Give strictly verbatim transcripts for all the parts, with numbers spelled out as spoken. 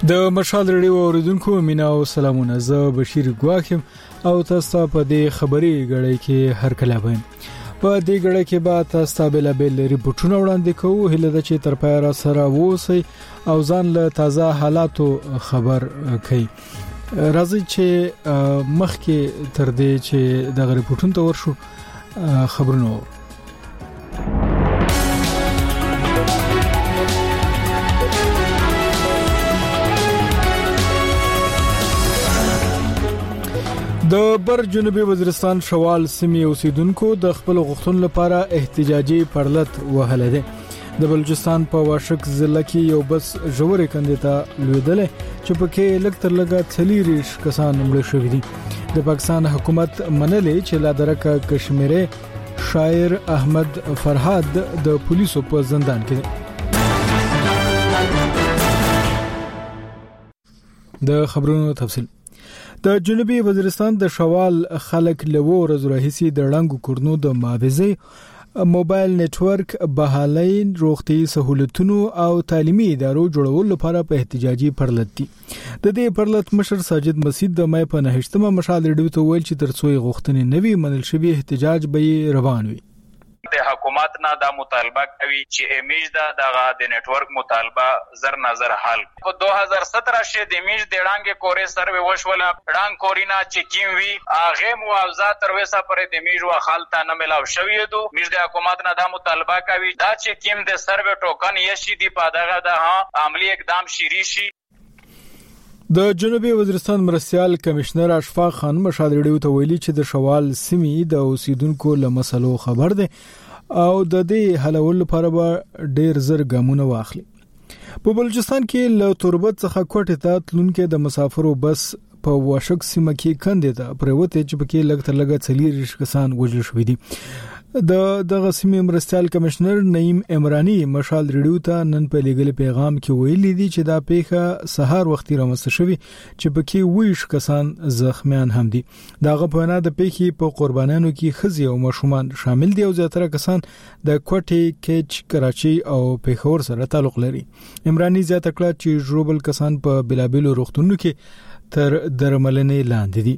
د مشال ریډیو اوریدونکو مینا او سلامونه، زه بشیر ګواخم او تاسو په دې خبري غړې کې هر کله وایم. په دې غړې کې به تاسو بل بل ریپورتونه وړاندې کوو، هله د چې تر پای را سره ووسی او ځان له تازه حالاتو خبر کړئ. راځي چې مخکې تر دې چې د ریپورتونو ته ورشو خبرونه د بر جنوبي وزیرستان شوال سیمې اوسیدونکو د خپل غوښتنو لپاره احتجاجي پرلط وهله ده. د بلوچستان په واشک ضلع کې یو بس ژورې کندې ته لویدل چې پکې لږ تر لږه څلوریش کسان مړه شوي دي. د پاکستان حکومت منلې چې لا درکه کشمیره شاعر احمد فرهاد د پولیسو په زندان کې ده. د خبرونو تفصیل د جنوبي وزیرستان د شوال خلک لوو رزرهسي د ړنګو کورنو د مابزي موبایل نتورک بحالي روغتي سہولتونو او تعلیمي ادارو جوړولو لپاره په احتجاجي پرلط دي. د دې پرلط مشر ساجد مسعود د مې په نهشتمه مشال ریډیو ته ویل چې ترڅو غوښتنې نوي منل شوی احتجاج به روان وي. د حکومت نه دا مطالبه کوي چې امیج دا د نتورک مطالبه زر نظر حل په دو هزار سترہ کې د امیج د ړنګ کورې سروې وشوله ړنګ کورینا چې کیم وی اغه معاوضه تر وسه پر د امیج او خالته نه ملاو شوی دو. امیج د حکومت نه دا مطالبه کوي دا چې کیم د سروې ټوکن یشي دی په دغه د عملی اقدام شری شي. د جنوبي وزیرستان مرستيال کمشنر اشفاق خان مشال ریډیو ته ویلي چې د شوال سیمې د اوسیدونکو له مسلو خبر ده او د دې حلول لپاره به ډیر زر ګامونه واخلي. په بلوچستان کې له تربت څخه کوټه ته تلونکو د مسافرو بس په واشک سیمه کې کندې ته پروته چې پکې لګ تر لګ څلیر کسان وژل شوې دي. د دغه سیمې مرستيال کمشنر نعیم عمرانی مشال ریډیو ته نن په لګل پیغام کې ویلي دي چې دا پیښه سهار وختي رامنځته شوې چې پکې ویش کسان زخمیان هم دي. دغه په نه د پیښې په قربانانو کې خزي او مشومان شامل دي او زیاتره کسان د کوټي کچ کراچي او پیښور سره تعلق لري. عمرانی زیاته کړه چې جوړبل کسان په بلابلو روغتونونو کې تر درملنې لاندې دي.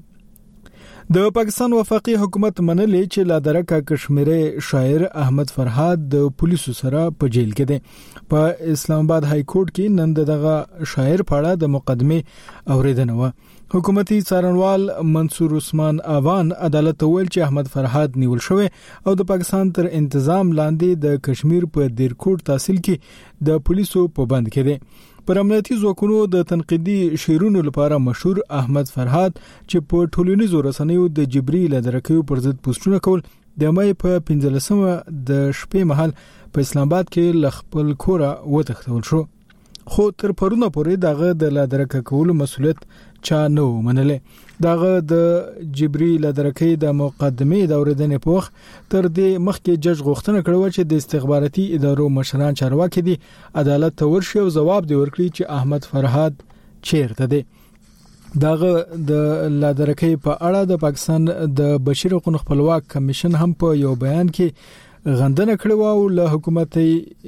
د پاکستان وفاقي حکومت منلې چې لا درکه کشمیره شاعر احمد فرهاد د پولیسو سره په جیل کې دی. په اسلام آباد های کورټ کې نن دغه شاعر په اړه د مقدمه اوریدنه و. حکومتي څارنوال منصور عثمان اوان عدالت ویل چې احمد فرهاد نیول شوی او د پاکستان تر انتظام لاندې د کشمیر په دیرکوټ تحصیل کې د پولیسو په بند کې دی. پر امنیتي ځواکونو د تنقیدي شعرونو لپاره مشهور احمد فرهاد چې په ټولنیزو رسنیو د جبري لدرکیو پر ضد پوسټونه کول د مې په پنځلسمه د شپې مهال په اسلام آباد کې لخپل کوره وتښتول شو. خو تر پرونه پورې دغه د لدرکه کولو مسولیت چا نو منلې. دغه د جبري لدرکې د مقدمه د اوریدنې په وخت تر دې مخکې جج غوښتنه کړې چې د استخباراتي ادارو مشران چارواکي دي عدالت ته ورشي او جواب دی ورکړي چې احمد فرهاد چیرته دی. دغه د لدرکې په اړه د پاکستان د بشري حقوقو خپلواک کمیشن هم په یو بیان کې غندنه کړې او له حکومت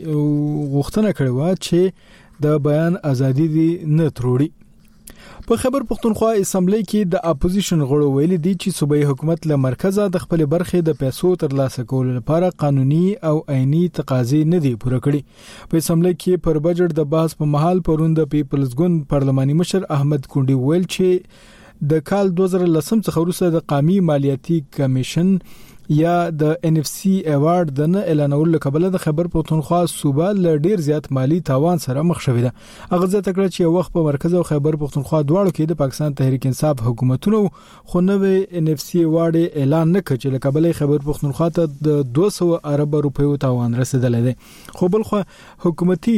غوښتنه کړې چې د بیان ازادي دي نه تروړي. په خبر پښتونخوا اسمبلی کې د اپوزیشن غړو ویلي دي چې صوبایي حکومت له مرکزه د خپل برخې د پیسو ترلاسه کولو لپاره قانوني او عیني تقاضې نه دي پوره کړې. په اسمبلی کې پر بجټ د بحث په محل پرون د پیپلز ګوند پارلماني مشر احمد کونډي ویل چې د کال دوه زره لسم څخه وروسته د قومي مالیاتي کمیشن یا د ان اف سی ایوارډ د نه اعلانولو کبله د خبر پښتونخوا صوبه ل ډیر زیات مالی تاوان سره مخ شوې ده. هغه ځکه کړ چې وخت په مرکز او خبر پښتونخوا دواړو کې د پاکستان تحریک انصاف حکومتونو خو نوې ان اف سی ایوارډ اعلان نه کړ چې کبله خبر پښتونخوا ته د دوه سوه ارب روپیو تاوان رسیدلی دی. خو بل خو حکومتي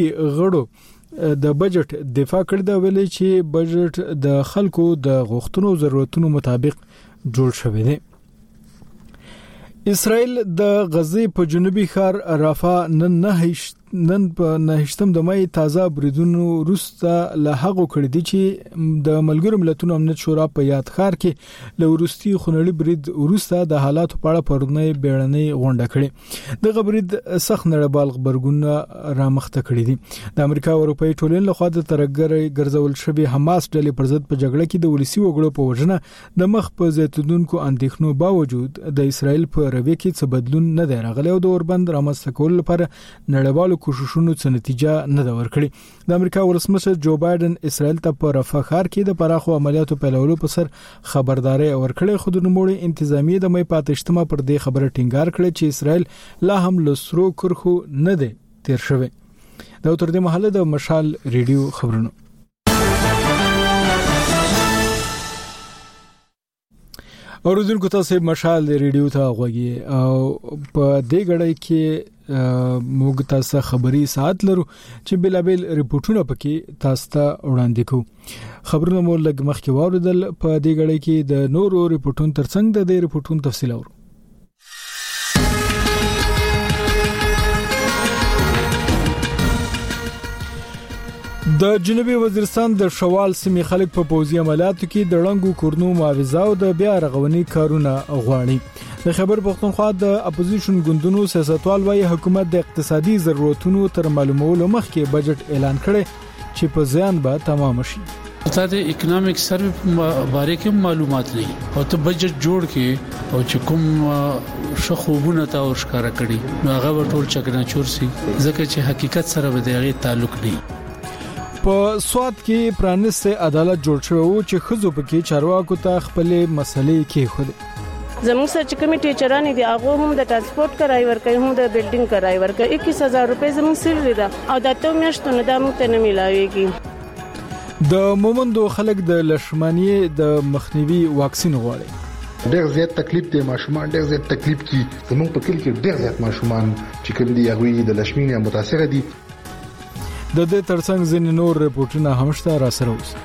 غړو د بجټ دفاع کړ دا ویلي چې بجټ د خلکو د غوښتنو ضرورتونو مطابق جوړ شوی دی. اسرائیل د غزې په جنوبي ښار رافا نن نه نن په نهشتم د مې تازه بریدونو روسته له هغه کړی دي چې د ملګرو ملتونو امنیت شورا په یاد ښار کې له روسي خونړي برید روسته د حالاتو په اړه پرونی بیړنۍ غونډه کړې د برید سخت نړیوال خبرګون را مخته کړی دي د امریکا او اروپאי ټولنې لخوا د ترګر ګرځول شوی حماس ډلې پر ضد په جګړه کې د ولسی وګړو په وجنه د مخ په زیاتونکو اندېښنو باوجود د اسرائیل په رویه کې څه بدلون نه دی راغلی او د اوربند رامنځته کولو لپاره نړیوالو کوششونو څه نتیجه نه ده ورکړې د امریکا ولسمشر جو بایدن اسرائیل ته په رفح ښار کې د پراخو عملیاتو پیلولو په سر خبرداري ورکړې خو د نوموړي انتظامی د مې پاتشتمه پر دې خبره ټینګار کړې چې اسرائیل لا هم لسرو کرخو نه دی تیر شوی دا تر دې مهاله د مشال ریډیو خبرونه اوریدونکو تاسو مشال ریډیو ته غوږی او په دې غړی کې موږ تاسو خبري ساعت لرو چې بلابل ریپورتونه پکې تاسو ته وړاندې کوو خبرونه مو لږ مخکې واوریدل په دې غړی کې د نورو ریپورتونو ترڅنګ د دې ریپورتونو تفصیل اورو د جنوبي وزیرستان د شوال سیمې خلک په پوځي عملیاتو کې د رنګو کورنو معاوضه او د بیا رغونې کارونه غواړي د خبر پښتونخوا د اپوزیشن ګوندونو سیاستوال وايي حکومت د اقتصادي ضرورتونو تر معلومولو مخکې بجټ اعلان کړي چې په ځان به تمام شي تا د اکونومیک سروې باره کې معلومات نه او ته بجټ جوړ کې او چې کوم شخوبونه تا ورشکاره کړي نو هغه ټول چکنه چور سي ځکه چې حقیقت سره به دغه تعلق نه په سواد کې پرانیسته عدالت جوړ شو چې خزو پکې چارواکو ته خپل مسلې کې خود زموږ سره چې کمی ټیچران دي هغه هم د ترانسپورت کرای ورکوي هم د بلډینګ کرای ورکوي اکیس هزار روپے زموږ سیلری ده او دا ته میاشتو نه د موږ ته نه ملاويږي د مومندو خلک د لشمانیه د مخنیوي واکسین غواړي ډېر زیات تکلیف دی ماشومان ډېر زیات تکلیف کی زموږ په کلی کې ډېر زیات ماشومان چې کوم دي هغه د لشمینه متاثر دي د دې ترڅنګ ځینې نور ریپورتونه هم شته را سره اوس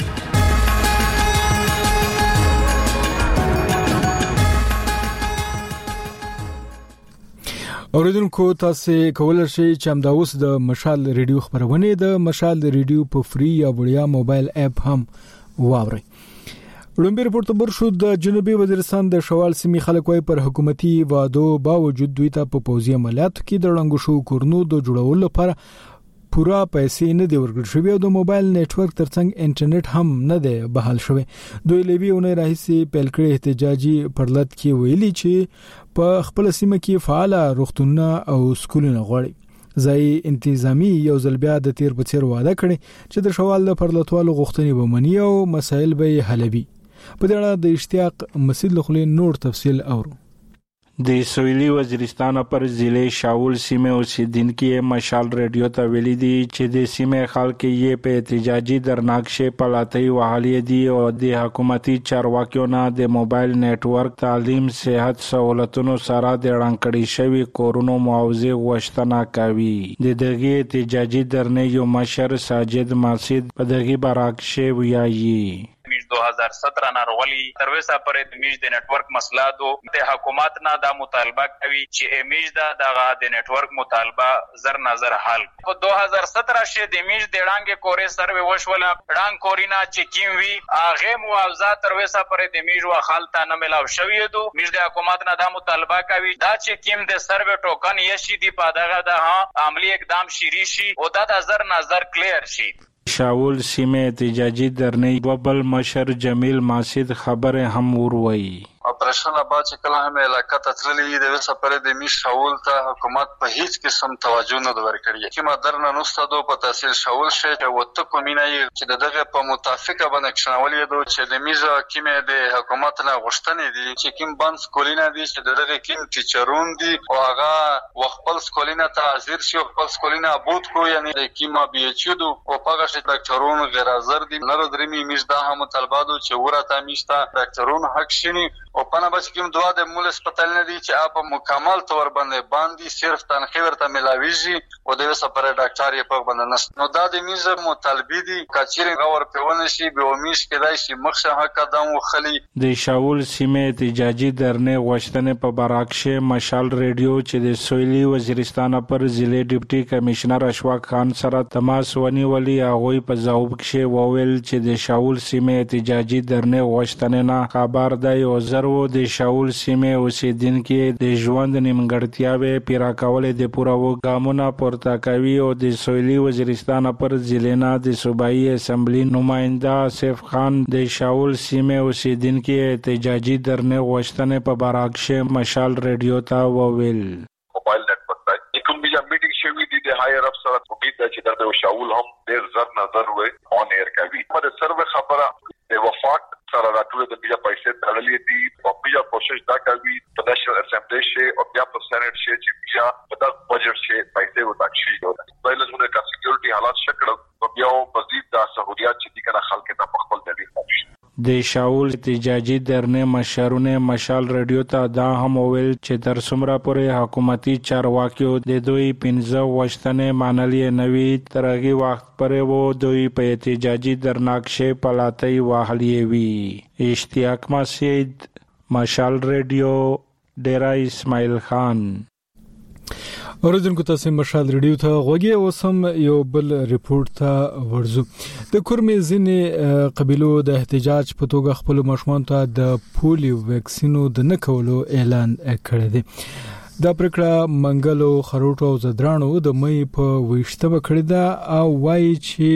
اوریدونکو تاسو کولای شئ چې هم دا اوس د مشال ریډیو خبرونه د مشال ریډیو په فری یا وړیا موبایل اپ هم واورئ لومبي ریپورت برشو د جنوبي وزیرستان د شوال سیمې خلک وايي پر حکومتي وعدو باوجود دوی ته په پوځي عملیاتو کې د رنګ شو کورنو د جوړولو لپاره پورا پیسې نه دی ورکړل شوی او د موبایل نتورک ترڅنګ انټرنیټ هم نه دی بحال شوی دوی لویونه راهسي پلکړې احتجاجي پرلط کې ویلي چې په خپل سیمه کې فعال روغتونونه او سکولونه غواړي ځای انتظامی یو ځل بیا د تیر په څیر وعده کړي چې د شوال د پرلطوالو غوښتنې ومني او مسایل به حلوي په دې اړه د اشتیاق مسعود لخوا نور تفصیل اورو د سویلي وزیرستان پر ضلع شاول سیمه اوسیدونکو مشال ریډیو ته ویلي دي چې د سیمه خلک یې په احتجاجي درناکشه پلاتۍ وحالي دي او د حکومتي چارواکیو نه د موبایل نتورک تعلیم صحت سہولتونو سره د رانکړی شوی کورونو معاوضه غوښتنه کوي د دغه احتجاجي درنې یو مشر ساجد ماسید په دغه براکشه ویایي میش دو هزار سترہ نارولی ترویسا پر میش د نتورک مسله دو ته حکومت نه دا مطالبه کوي چې میش دا دغه د نتورک مطالبه زر نظر حل په دو هزار سترہ شه د میش د ډانګ کورې سروې وشولا ډانګ کورینا چې کیم وی اغه معاوضه ترویسا پر د میش وا خالتا نه ملاو شوی دو میش د حکومت نه دا مطالبه کوي دا چې کیم د سروې ټوکن یشي دی په دغه د عملی اقدام شری شي او دا د زر نظر کلیر شي شاول سیمه احتجاجي درنې وبل مشر جمیل ماسید خبره هم وروي اپریشن بعد چې کله هم علاقه ته تللی د وسه پر د میش شاول ته حکومت په هیڅ قسم توجه نه ورکړي چې مدرنه نوستادو په تحصیل شاول شه او وته کومینه چې دغه په متفقه باندې کښنولې دو چې د میزه کیمه د حکومت نه غوښتنې دي چې کیم بانس کولینا دي چې دغه کیم ټیچرون دي او هغه وخپل سکولینا ته حاضر شي خپل سکولینا بوت کو یعنی د کیما بي ایچ دو او پاګه چې ډاکټرون غیر حاضر دي نه درمي میز دا هم طلبادو چې ورته میشته ډاکټرون حق شنی او پنه بچ کوم دوا د مول هسپتال نه دي چې په مکمل تور باندې باندې صرف تنخیه ورته ملاويږي او د سپره ډاکټر یې په باندې نس نو دا د میزه مطالبه دي کچېر غور پیونه شي به امیش کېدای شي مخشه حق قدم وخلی د شاول سیمه احتجاجي درنه غوښتنه په براکشه مشال ریډیو چې د سویلي وزیرستان پر ضلع ډیپټي کمشنر اشفاق خان سره تماس ونیولي هغه په ځواب کې وویل چې د شاول سیمه احتجاجي درنه غوښتنه نه خبر دی او زرو د شاول سیمه اوسیدونکو د ژوند نیمګړتیاوې پیرا کول د پوراو ګامونه پورته کوي او د سویلي وزیرستان پر ضلع نه د صوبایي اسمبلی نماینده آصف خان د شاول سیمه اوسیدونکو احتجاجي درنه غوښتنه په براکشه مشال ریډیو ته وویل موبایل نتورک کوم بیا میټینګ شوی دی د هایر افسر امید ده چې د شاول هم ډیر زر نظر وې اون ایر کوي په سروې خبره د وفاق سره راټول د بیا پیسې تړلې دي او بیا کوشش دا کوي په نېشنل اسمبلی شي او بیا په سېنات شي چې بیا په دغه بجټ شي پیسې وټاکشي دا له زموږ د سکیورټي حالات شکل او بیا مزید د سہولیات چې دغه خلک ته په خپل دلیل کوي د شاول احتجاجي درنه مشرونه مشال ریډیو ته دا هم ویل چې تر څومره پورې حکومتي چارواکیو د دوی پنځه غوښتنې منلې نوي ترغي وخت پرې وو دوی په احتجاجي درناکشه پلاتای واهلې وی اشتیاق مسجد مشال ریډیو ډیرا اسماعیل خان اوریدونکو تاسو مشال ریډیو ته غوږی اوسم یو بل ریپورت ته ورزو د کورمې ځینې قبيلو د احتجاج په توګه خپل مشمون ته د پولیو ویکسینو د نکولو اعلان کړی دی دا پرکړه منګلو خروټو او زدرانو د مې په وښتبه کړی دا او وایي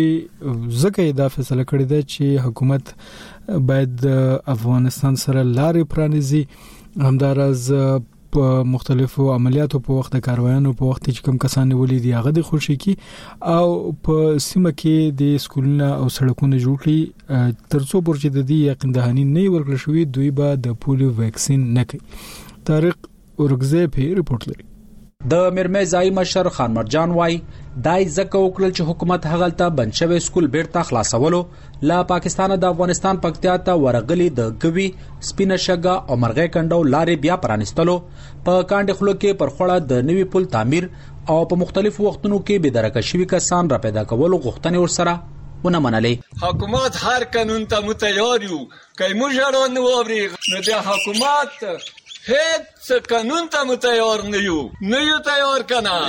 چې ځکه دا فیصله کړی دا چې حکومت باید افغانستان سره لارې پرانیزي همدارز په مختلفو عملیاتو په وخت د کاروانونو په وخت چې کوم کسان ولې دی هغه د خوشي کی او په سیمه کې د سکولونو او سړکونو جوړ کړي ترڅو پورې د دې یقین دهانی نه ورکړل شوی دوی به د پولیو ویکسین نه کوي طارق اورګزی په ریپورت لري د مرمزای مشر خان مرجان وای دای زکه وکړل چې حکومت هغلته بنشوي سکول بیرته خلاصولو لا پاکستان د افغانستان پکتیا ته ورغلي د ګوي سپینه شګه او مرغې کندو لارې بیا پرانستلو په کاندې خلو کې پرخوړه د نوي پل تعمیر او په مختلفو وختونو کې به درکه شوی کسان را پیدا کول غوښتنې ورسره ونه منلې حکومت هر قانون ته متیار یو کای موږ نه ووري نو د حکومت هیڅ قانون ته متیار نه یو نه یو تیار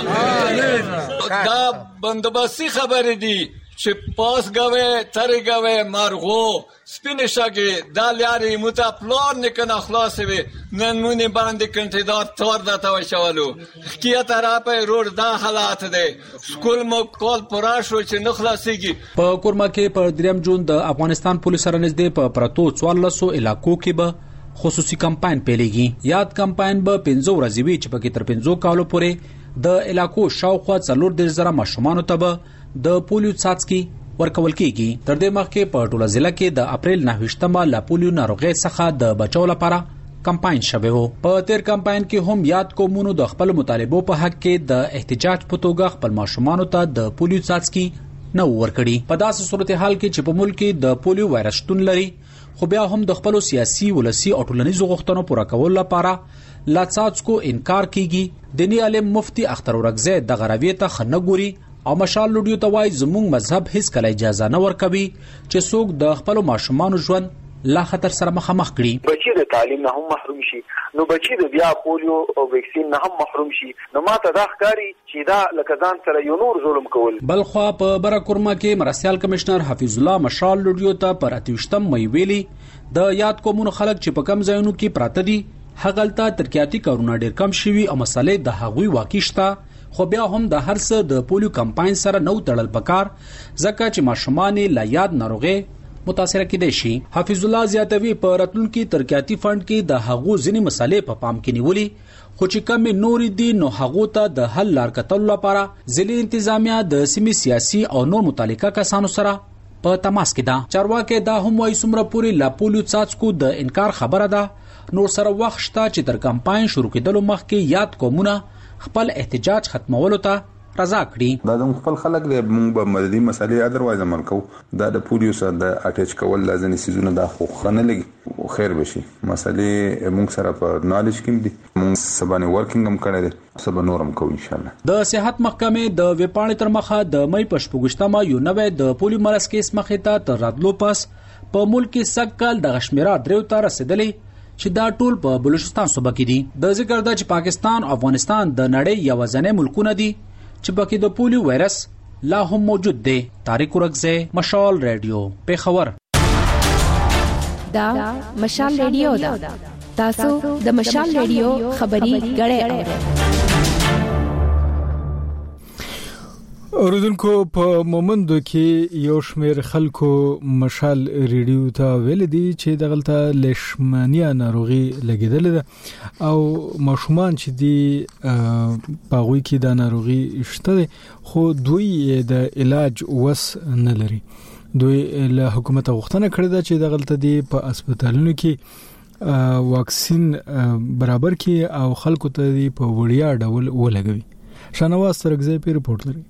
کنه دا بندوبستي خبرې دي چې پاس غوي ترګوي مرغو سپینه شګه دا لاري متپلار نه کنه خلاص وي نن مونږ باندې کنټیدار تور دا تا وشولو کیه طرفه روډ دا حالات دي سکول مو کول پورا شو چې نه خلاصيږي په کورما کې پر دریم جون د افغانستان پولیس سره نږدې په پرتو څوارلس سوه علاقو کې به خصوصي کمپاین پیلېږي یاد کمپاین به پنځه ورځې وي چې پکې تر پنځه کالو پورې د علاقو شاوخوا څلور د زره ماشومان ته به د پولیو څاڅکي ورکول کیږي تر دې مخکې په ټوله ضلع کې د اپریل نهویشتمه لا پولیو ناروغي څخه د بچاو لپاره کمپاین شوه وو په تیر کمپاین کې هم یاد قومونو د خپل مطالبو په حق کې د احتجاج په توګه خپل ماشومان ته د پولیو څاڅکي نو ورکړي په داسې صورتحال کې چې په ملک کې د پولیو وایرس شتون لري خو بیا هم د خپل سیاسي ولسی او ټولنیزو غوښتنو پوره کول لپاره لا څاڅکو انکار کیږي دینی عالم مفتی اختر اورګزی د غروی ته خنګوري او مشال لوډیو ته وای زموږ مذهب هیڅ کله اجازه نه ورکوي چې څوک د خپل ماشومان ژوند لا خطر سره مخامخ کړي بچي د تعلیم نه هم محروم شي نو بچي د بیا پولیو او ویکسین نه هم محروم شي نو ماته دا ښکاری چې دا لکه ځان سره یو نور ظلم کول بل خو په برکورما کې مرسیال کمشنر حفیظ الله مشال لوډیو ته پر اتیشتم مې ویلي د یاد کومونو خلک چې په کم ځایونو کې پراته دي هغلته ترکیاتي کارونه ډیر کم شوي او مسالې د هغوی واقعشته خو بیا هم د هر څه د پولیو کمپاین سره نو تړل پکار ځکه چې ماشومان لا یاد ناروغي متاثر کېدای شي حفیظ الله زیاتوي په راتلونکي ترکیاتي فند کې د هغو ځینې مسالې په پام کې نیولې خو چې کم نور دي نو هغه ته د حل لار کتل لپاره ځلې انتظامیه د سیمې سیاسي او نور متعلقه کسانو سره په تماس کې ده چارواکي دا هم وایي سمره پوری لا پولیو څاڅکو د انکار خبره ده نور سره وخت شته چې تر کمپاین شروع کېدلو مخکې یاد قومونه خپل احتجاج ختمولو ته رضا کړي. دا د خپل خلک د موږ به مددي مسالې اذروایز عمل کوو. دا د پولیو سره د اټیچ کول لازمي سيزونه دا خو خنه لګي خیر بشي. مسالې موږ سره په نالج کې دي. موږ سبانه ورکینګ هم کړی دی، سبا نورم کوو ان شاء الله. د صحت محکمې د وپاڼې تر مخه د مې پښپوغشتمه یو نوې د پولیو مرز کیس مخې ته تر راتلو پس په ملک کې سکل د غشمیرا دریو ته رسیدلې چې دا ټول په بلوچستان صوبه کې دي. د ذکر د چې پاکستان او افغانستان د نړۍ یو ځنې ملکونه دي چې پکې د پولیو وایرس لا هم موجود دی. طارق ورغزه، مشال رادیو، پیښور. دا مشال رادیو دا تاسو د مشال رادیو خبري غړې اوردونکو په مومندو کې یو شمېر خلکو مشال ریډیو ته ویل دي چې دغلطه لشمانیا ناروغي لګیدل ده او ماشومان چې دي پاغوي کې د ناروغي شته خو دوی د علاج وس نه لري. دوی له حکومت غوښتنه کړې ده چې دغلطه دي په هسپتالونو کې واکسین برابر کړي او خلکو ته دي په وړیا ډول ولګوي. شانواز سرګزی په رپورت لري.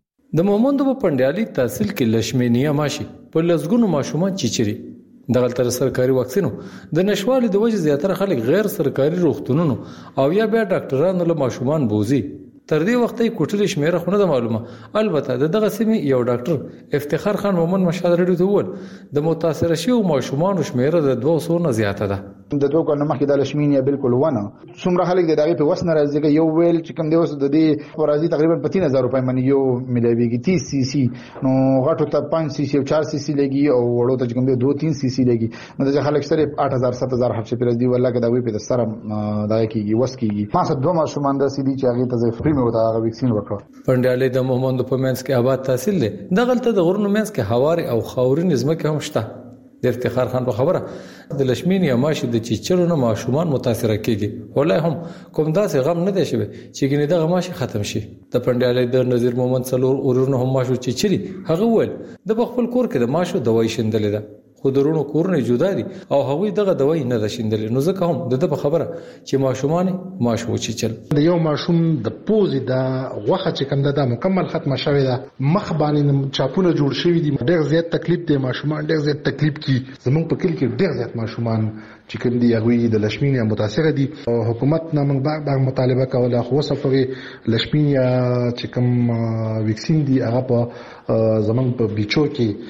د مومندو په پندیالي تحصیل کې لشمینیا ماشي په لزګونو ماشومان چیچري دغه تر سرکاري واکسینو د نشوالي د وجه زیاتره خلک غیر سرکاري روغتونونو او یا بیا ډاکټرانو له ماشومان بوزي. تر دې وخت یې کوټلې شمیره خونه د معلومه. البته د دغه سیمې یو ډاکټر افتخار خان مومن مشال رډو ته ول د متاثر شوی ماشومان شمیره د دوه سو نه زیاته ده. د دوه کلونو مخکې د لشمینیا بالکل ونه څومره خلک د دغه په وسنه راځي یو ویل چې کوم دی اوس د دې ورازي تقریبا په تین هزار روپۍ باندې یو ملایويږي تیس سی سی نو غټو ته پنځه سی سی او چار سی سی لګي او وړو ته کوم دی دوه تین سی سی لګي نو د خلک سره آठ هزار سات هزار حفظ پر دی والله کدا وی په سره دا کیږي وس کیږي. ما سره دوه ماشومان د سیدي چې هغه ته فری مې وتا هغه ویکسین وکړ. پندیالي د محمد په منځ کې آباد تحصیل دی. دغلته د غرونو منځ کې هواري او خاورین ځمکه هم شته. د افتخار خان په خبره د لشمینیا ماشي د چیچرونو ماشومان متاثر کیږي. ولای هم کوم داسې غم نه دی شوی چې ګنې دغه ماشي ختم شي. د پندیالي د نظیر محمد څلور اورونو هم ماشو چیچري هغه ول د خپل کور کې د ماشو دوايي شندلې ده خو درونو کورونه جدا دي او هغوی دغه دوايي نه شندلې. نو ځکه هم د په خبره چې ماشومان ماشو چیچل د یو ماشوم د پوزي د غوخه چې کوم ده مکمل ختمه شوی ده مخ باندې چاپونه جوړ شوی دي. ډېر زیات تکلیف دی ماشومان ډېر زیات تکلیف کی زمونږ په کلی کې ډېر زیات ماشومان چې کوم دي هغه د لشمینیا متاثر دي. حکومت نه موږ بعد مطالبه کوله خو وسفري لشمینیا چې کوم ویکسین دي هغه په زمونږ په بیچو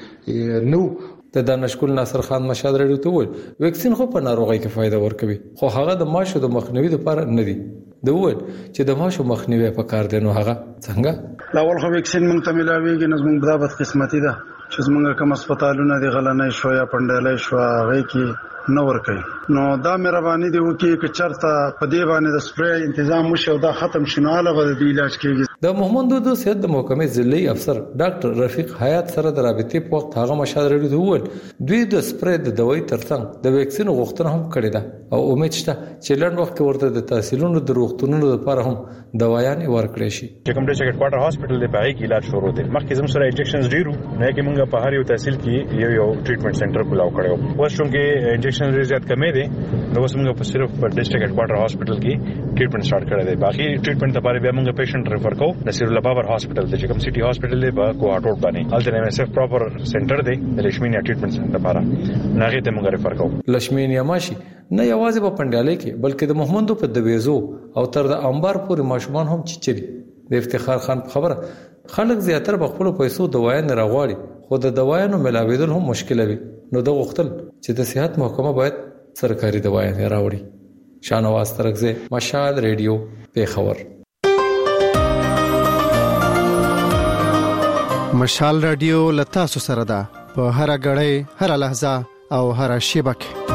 کې نو د دانشګل ناصر خان مشال رډو ته وویل ویکسین خو په ناروغي کې فائدہ ورکوي خو هغه د ماشو د مخنیوي لپاره نه دی. د وویل چې د ماشو مخنیوي په کار دی نو هغه څنګه لاول خو ویکسین مونږ ته ملاويږي نو موږ به د قسمتي ده چې موږ کوم هسپتالونه دی غلنې شو یا پندلې شو هغه کې نو ور کوي. نو دا مهرباني دی وکي چې چرته په دې باندې د سپری تنظیم وشو دا ختم شناله به د علاج کیږي. د محمد د صحت د محکمې ضلعي افسر ډاکټر رفیق حیات سره د رابطې په وخت هغه مشال رډو ته وویل دوی د سپری د دوايي ترڅنګ د ویکسین غوښتنه هم کړې ده او امید شته چې لږ وخت ورته د تحصیلونو د روغتونونو لپاره هم دوايان ورکړي شي. چې کوم ډیسټریکټ کوارټر هاسپټل دی پای کې علاج شروع دی. مخکې زموږ سره انجکشنز ډیرو نه کې موږ په هر یو تحصیل کې یو یو ټریټمنټ سنټر کولاو کړو. اوس څنګه انجکشن ډیر زیات کمې دي نو اوس موږ په صرف په ډیسټریکټ کوارټر هاسپټل کې ټریټمنټ سٹارټ کړی دی. باقي ټریټمنټ لپاره بیا موږ پیشنټ ریفر کوو نصیر الله بابر هاسپټل ته چې کوم سټي هاسپټل دی په کوارټر باندې الته ایم اس اف پراپر سنټر دی د لشمینیا ټریټمنټ لپاره ناغه ته موږ ریفر کوو. لشمینیا ماشي نه یوازې په پندیالي کې بلکې د محمد په دویزو او تر د انبار پورې ماشومان هم چیچري. د افتخار خان په خبره خلک زیاتره په خپل پیسو دوايان راغواړي خو د دوايانو ملاویدل هم مشکل وي. نو د غوښتل چې د صحت محکمه باید سرکاري دوايان راوړي. شانواز ترغزه مشال رادیو پیښور. مشال رادیو لتا سره ده په هر غړې هر لحظه او هر شیبه کې.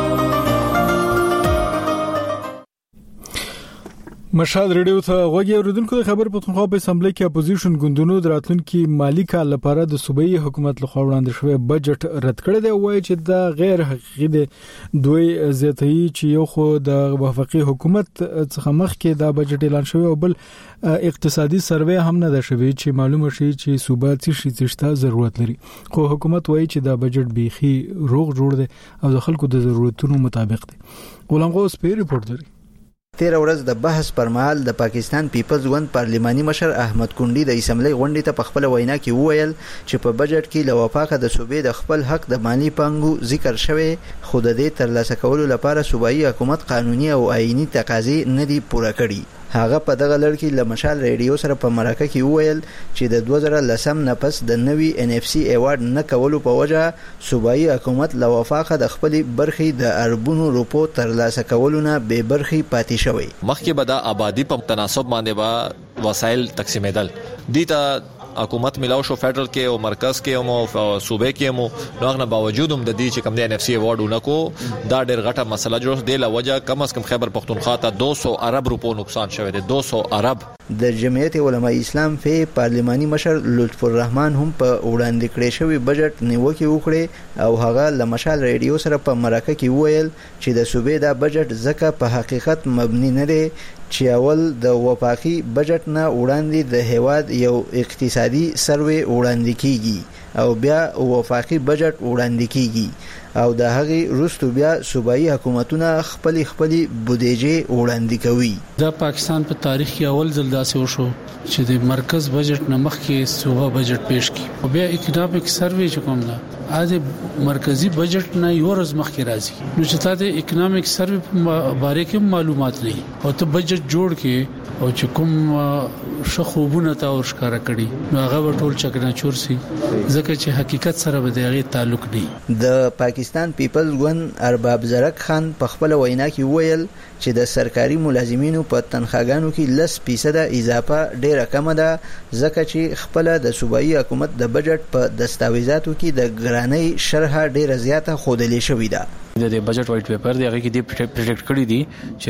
مشال ریډیو ته غوږی اوریدونکو د خبر پښتونخوا په اسمبلی کې اپوزیشن ګوندونو دراتونکو مالی کال لپاره د صوبایي حکومت لخوا وړاندې شوی بجټ رد کړی دی. وایي چې دا غیر حقیقي دی. دوی زیاتوي چې یو خو د وفاقي حکومت څخه مخکې دا بجټ اعلان شوی او بل اقتصادي سروې هم نه ده شوی چې معلومه شي چې صوبه څه شي څه ضرورت لري. خو حکومت وایي چې دا بجټ بيخي روغ جوړ دی او د خلکو د ضرورتونو مطابق دی. غلام غوث په ریپورت لري. تیر ورځ د بحث پر مهال د پاکستان پیپلز ګوند پارلماني مشر احمد کونډي د اسمبلی غونډې ته په خپل وینا کې وویل چې په بجټ کې له وفاقه د صوبې د خپل حق د مالی پانګو ذکر شوی، خو د دې ترلاسه کولو لپاره صوبایي حکومت قانوني او آئینی تقاضې نه دي پوره کړي. هغه په دغه لړ کې له مشال ریډیو سره په مرکه کې وویل چې د دوه زره لسم نه پس د نوي ان اف سی ایوارډ نه کولو په وجه صوبایي حکومت له وفاقه د خپلې برخې د اربونو روپو ترلاسه کولو نه بې برخې پاتې شوی. مخکې به د آبادی په تناسب باندې به وسایل تقسیمېدل، دي ته حکومت ملاو شو فدرال کې او مرکز کې او صوبې کې مو، نو هغه باوجود هم د دې چې کوم دی ان اف سی ایوارډ ونکو، دا ډېر غټه مسله جوړ دی. له وجه کم از کم خیبر پختونخوا ته دو سو ارب روپو نقصان شوی دی. دو سو ارب. د جمعیت علماء اسلام فی پارلماني مشر لطف الرحمن هم په وړاندې کړی شوی بجټ نیوکه وکړي او هغه له مشال ریډیو سره په مرکه کې وویل چې د صوبې دا بجټ ځکه په حقیقت مبني نه دی چې اول د وفاقي بجټ نه وړاندې د هیواد یو اقتصادي سروې وړاندې کیږي او بیا وفاقي بجټ وړاندې کیږي او د هغې وروسته بیا صوبایي حکومتونه خپلې خپلې بودیجې وړاندې کوي. دا پاکستان په تاریخ کې اول ځل داسې وشو چې د مرکز بجټ نه مخکې صوبه بجټ پیش کړي او بیا اکونومیک سروې چې کوم ده اځه مرکزی بجټ نه یو ورځ مخکې راځي، نو چې تاسو د اکونومیک سروې په باره کې معلومات نه او ته بجټ جوړ کې او چې کوم شخوبونه تا ورشکاره کړي نو هغه ټول چکناچور سي، ځکه چې حقیقت سره به دغه تعلق نه. د پاکستان پیپلز ګوند ارباب زرک خان په خپل وینا کې ویل چې د سرکاري ملازمینو په تنخواګانو کې لس فیصد اضافه ډیره کمه ده، ځکه چې خپل د صوبایي حکومت د بجټ په دستاویزاتو کې د ګرانۍ شرح ډیره زیاته ښودلې شوې ده. د بجټ وایټ پیپر دی هغه کې دی پریډکټ کړی دی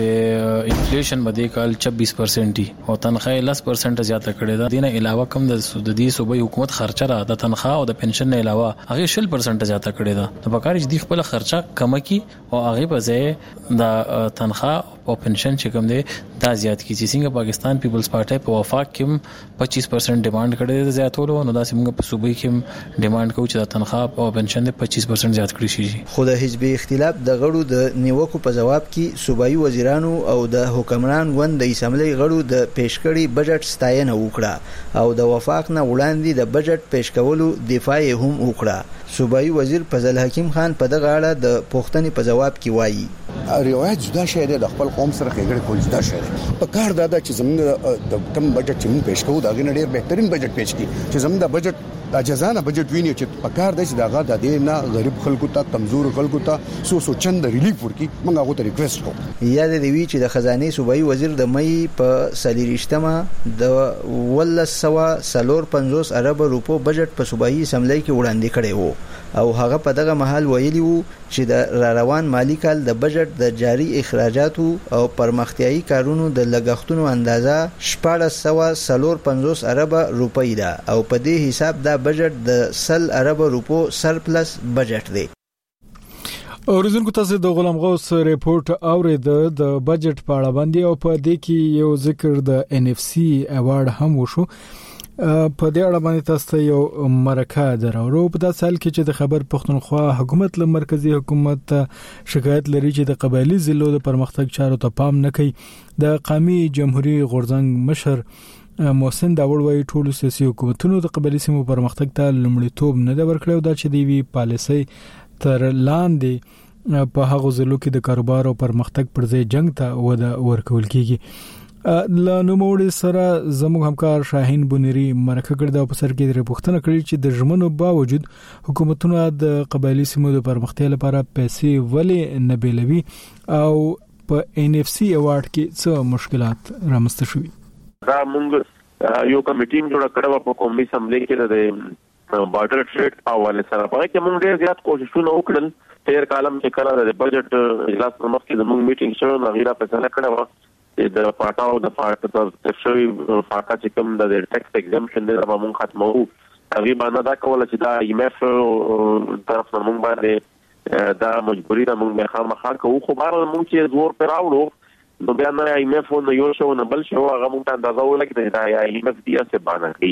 چې انفلیشن به د کال چوبیس پرسنټ او تنخواه لس پرسنټ زیاته کړی ده. دینه علاوه کم د دې صوبایي حکومت خرچه را د تنخواه او د پنشن نه علاوه هغه شل پرسنټ زیاته کړی ده. نو په کار چې دی خپل خرچه کم کی او هغه په ځای د تنخواه او پنشن چې کوم دی دا زیات کی. چې څنګه پاکستان پیپلز پارټي په وفاق کې پچیس پرسنټ ډیماند کړی دی زیاتولو، نو دا څنګه په صوبایي کې ډیماند کوي چې د تنخواه او پنشن د پچیس پرسنټ زیات کړی شي. خو د حزب اختلاف د غړو د نیوکو په جواب کې صوبایي وزیرانو او د حکمران ګوند د اسمبلی غړو د پیشکړي بجټ ستاینه وکړه او د وفاق نه وړاندې د بجټ پیش کولو دفاع هم وکړه. صوبایي وزیر فضل حکیم خان په دغه اړه د پوښتنې په جواب کې وایي روایت جدا شي د خپل قوم سره خېګړې کول جدا شي. په کار دا چې زموږ د کم بجټ چې موږ پیش کوو دا غن ډیر بهترین بجټ پیش کړي چې زموږ د بجټ د جزانه بجټ ویني چې په کار دی چې داغه د دې نه غریب خلکو ته کمزور خلکو ته سو سو چند ریلیف ورکي. موږ هغه ته ریکوست کوو. یاد دی وی چې د خزانه صوبایي وزیر د مې په سلیریشتمه د ولس سوا سلور پنځوس ارب روپو بجټ په صوبایي اسمبلی کې وړاندې کړی وو او هغه په دغه محل ویلی وو چې د را روان مالی کال د بجټ د جاری اخراجاتو او پرمختیايي کارونو د لګښتونو اندازه شپږ سوه څلور پنځوس ارب روپۍ ده او په دې حساب دا بجټ د سل ارب روپو سرپلس بجټ دی. اوریدونکو تاسو د غلام غوث ریپورت اورید د بجټ په اړه باندې او په دې کې یو ذکر د ان اف سی ایوارډ هم وشو. په دې اړه باندې تاسو یو مرکه درو په داسې حال کې چې د خبر پښتونخوا حکومت له مرکزی حکومت شکایت لري چې د قبایلی ضلعو د پرمختګ چارو ته پام نه کوي. د قومي جمهوریت غورځنګ مشر محسن داوړ وايي ټول سیاسي حکومتونو د قبایلی سیمو پرمختګ ته لومړیتوب نه دی ورکړی دا چې دی وی پالیسي تر لاندې په هغه ضلعو کې د کاروبار او پرمختګ پر ځای جنگ ته وده ورکول کیږي. لا نوموړي سره زموږ همکار شاهین بونری مرکه کړه په سر کې پوښتنه کړې چې د ژمنو باوجود حکومتونه د قبایلی سیمو د پرمختګ لپاره پیسې ولې نه بیلوي او په ان اف سی ایوارډ کې څه مشکلات رامنځته شوي. دا موږ یو کمیټې جوړ کړو په قومي اسمبلی کې د بارډر ټریډ او ول سره په کې موږ ډېر زیات کوششونه وکړل. تیر کالم چې کله د بجټ اجلاس پر مخ کې موږ میټینګ شو نو غیره فیصله کړو چې د پټاو د پټ تر شوی فاکا چې کوم د ټیکس ایگزمپشن د موږ ختمو هغه باندې دا کول چې دا ایم اف طرف نه موږ باندې دا مجبوری ده موږ خامخا کوو. خو بار موږ چې زور پر راوړو نو بیا نه ایم اف نو یو شو نه بل شو هغه موږ ته اندازه ولګیږي دا ایم اف دی څه باندې کوي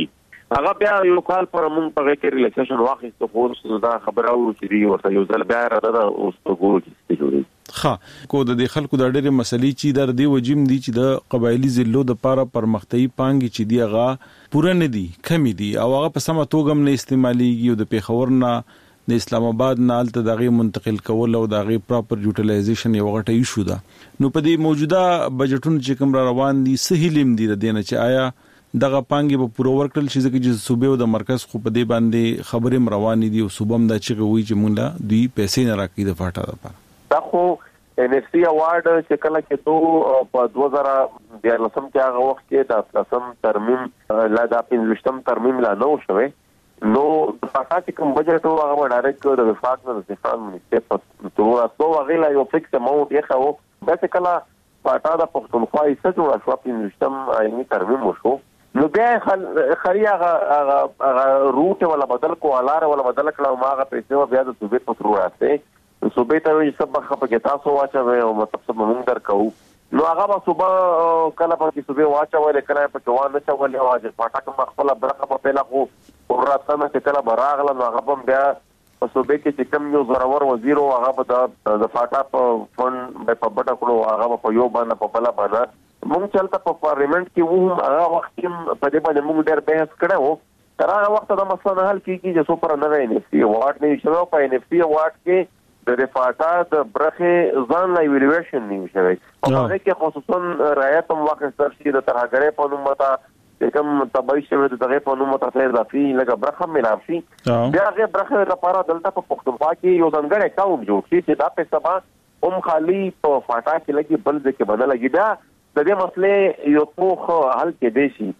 هغه بیا یو کال پر مونږ په کې ریلیکسیشن واخیسته خو دا خبره اورو چې دی ورته یو ځل بیا راځه اوس په ګورو کې جوړي ښه کو د خلکو د ډېرې مسلې چې د دې وجیم دي چې د قبایلی ضلعو د لپاره پرمختیايي پانګې چې دی هغه پوره نه دي کمی دي او هغه په سمه توګه نه استعماليږي او د پیښور نه د اسلام آباد نه الته دغه منتقل کول او دغه پراپر یوټیلایزیشن یو غټه ایشو ده. نو په دې موجوده بجټونو چې کوم را روان دي سهیلم دي د دینه چې آیا دغه پانګې په پوره ورکړل شي ځکه چې صوبې او د مرکز خو په دې باندې خبرې روان دي او صوبم دا چې وی چې مونږ لا دوی پیسې نه راکې د فاټا لپاره. دا خو ان اف سی اوارد چې کله کې تو په دوه هزار دیارلسم کې هغه وخت کې د لسم ترمیم لا د پنځوستم ترمیم لا نو شوه نو د فاټا چې کوم بجټ او هغه ډایرکټ د وفاق د استفاد منیسټر په تور تاسو هغه لا یو فکس اماونټ یې خو دا چې کله فاټا د پښتونخوا یې څه جوړ شو پنځوستم آئینی ترمیم وشو نو بیا خري هغه هغه روټ ولا بدل کو الار ولا بدل کړه ما هغه پیسې بیا د صوبې په تور راځي صوبې ته یې سبا خپل کې تاسو واچوي او مطلب موږ درکو نو هغه به صوبه کله په کې صوبې واچوي کله په جوان نه چولې واځي پټا کوم خپل برخه په پیلا خو ورته نه کله براغله نو هغه بیا په صوبې کې چې کوم یو زراور وزیر او هغه په د فاټا په فند په پټا کړو هغه په یو باندې په بلا باندې مونږ چلته په پارلیمنت کې وو هغه وخت کې په دې باندې مونږ ډېر بحث کړو تر هغه وخت دا مسله حل کیږي چې څو پر نه وای نه سی واټ نه شو په ان اف سی واټ کې د رفاقا د برخه ځان لا ایوالویشن نه شوی او هغه کې خصوصا رعایت هم واقع شي د ترهګرې په نوم متا کوم تبعی شوی د دغه په نوم متا څه اضافي لکه برخه ملاب شي بیا هغه برخه لپاره دلته په پښتونخوا کې یو ځانګړی اکاونټ جوړ شي چې دا پیسې به هم خالی په فاټا کې لګي بل ځکه بدل لګي دا د دې مسلې یو څه حل کې دی شي.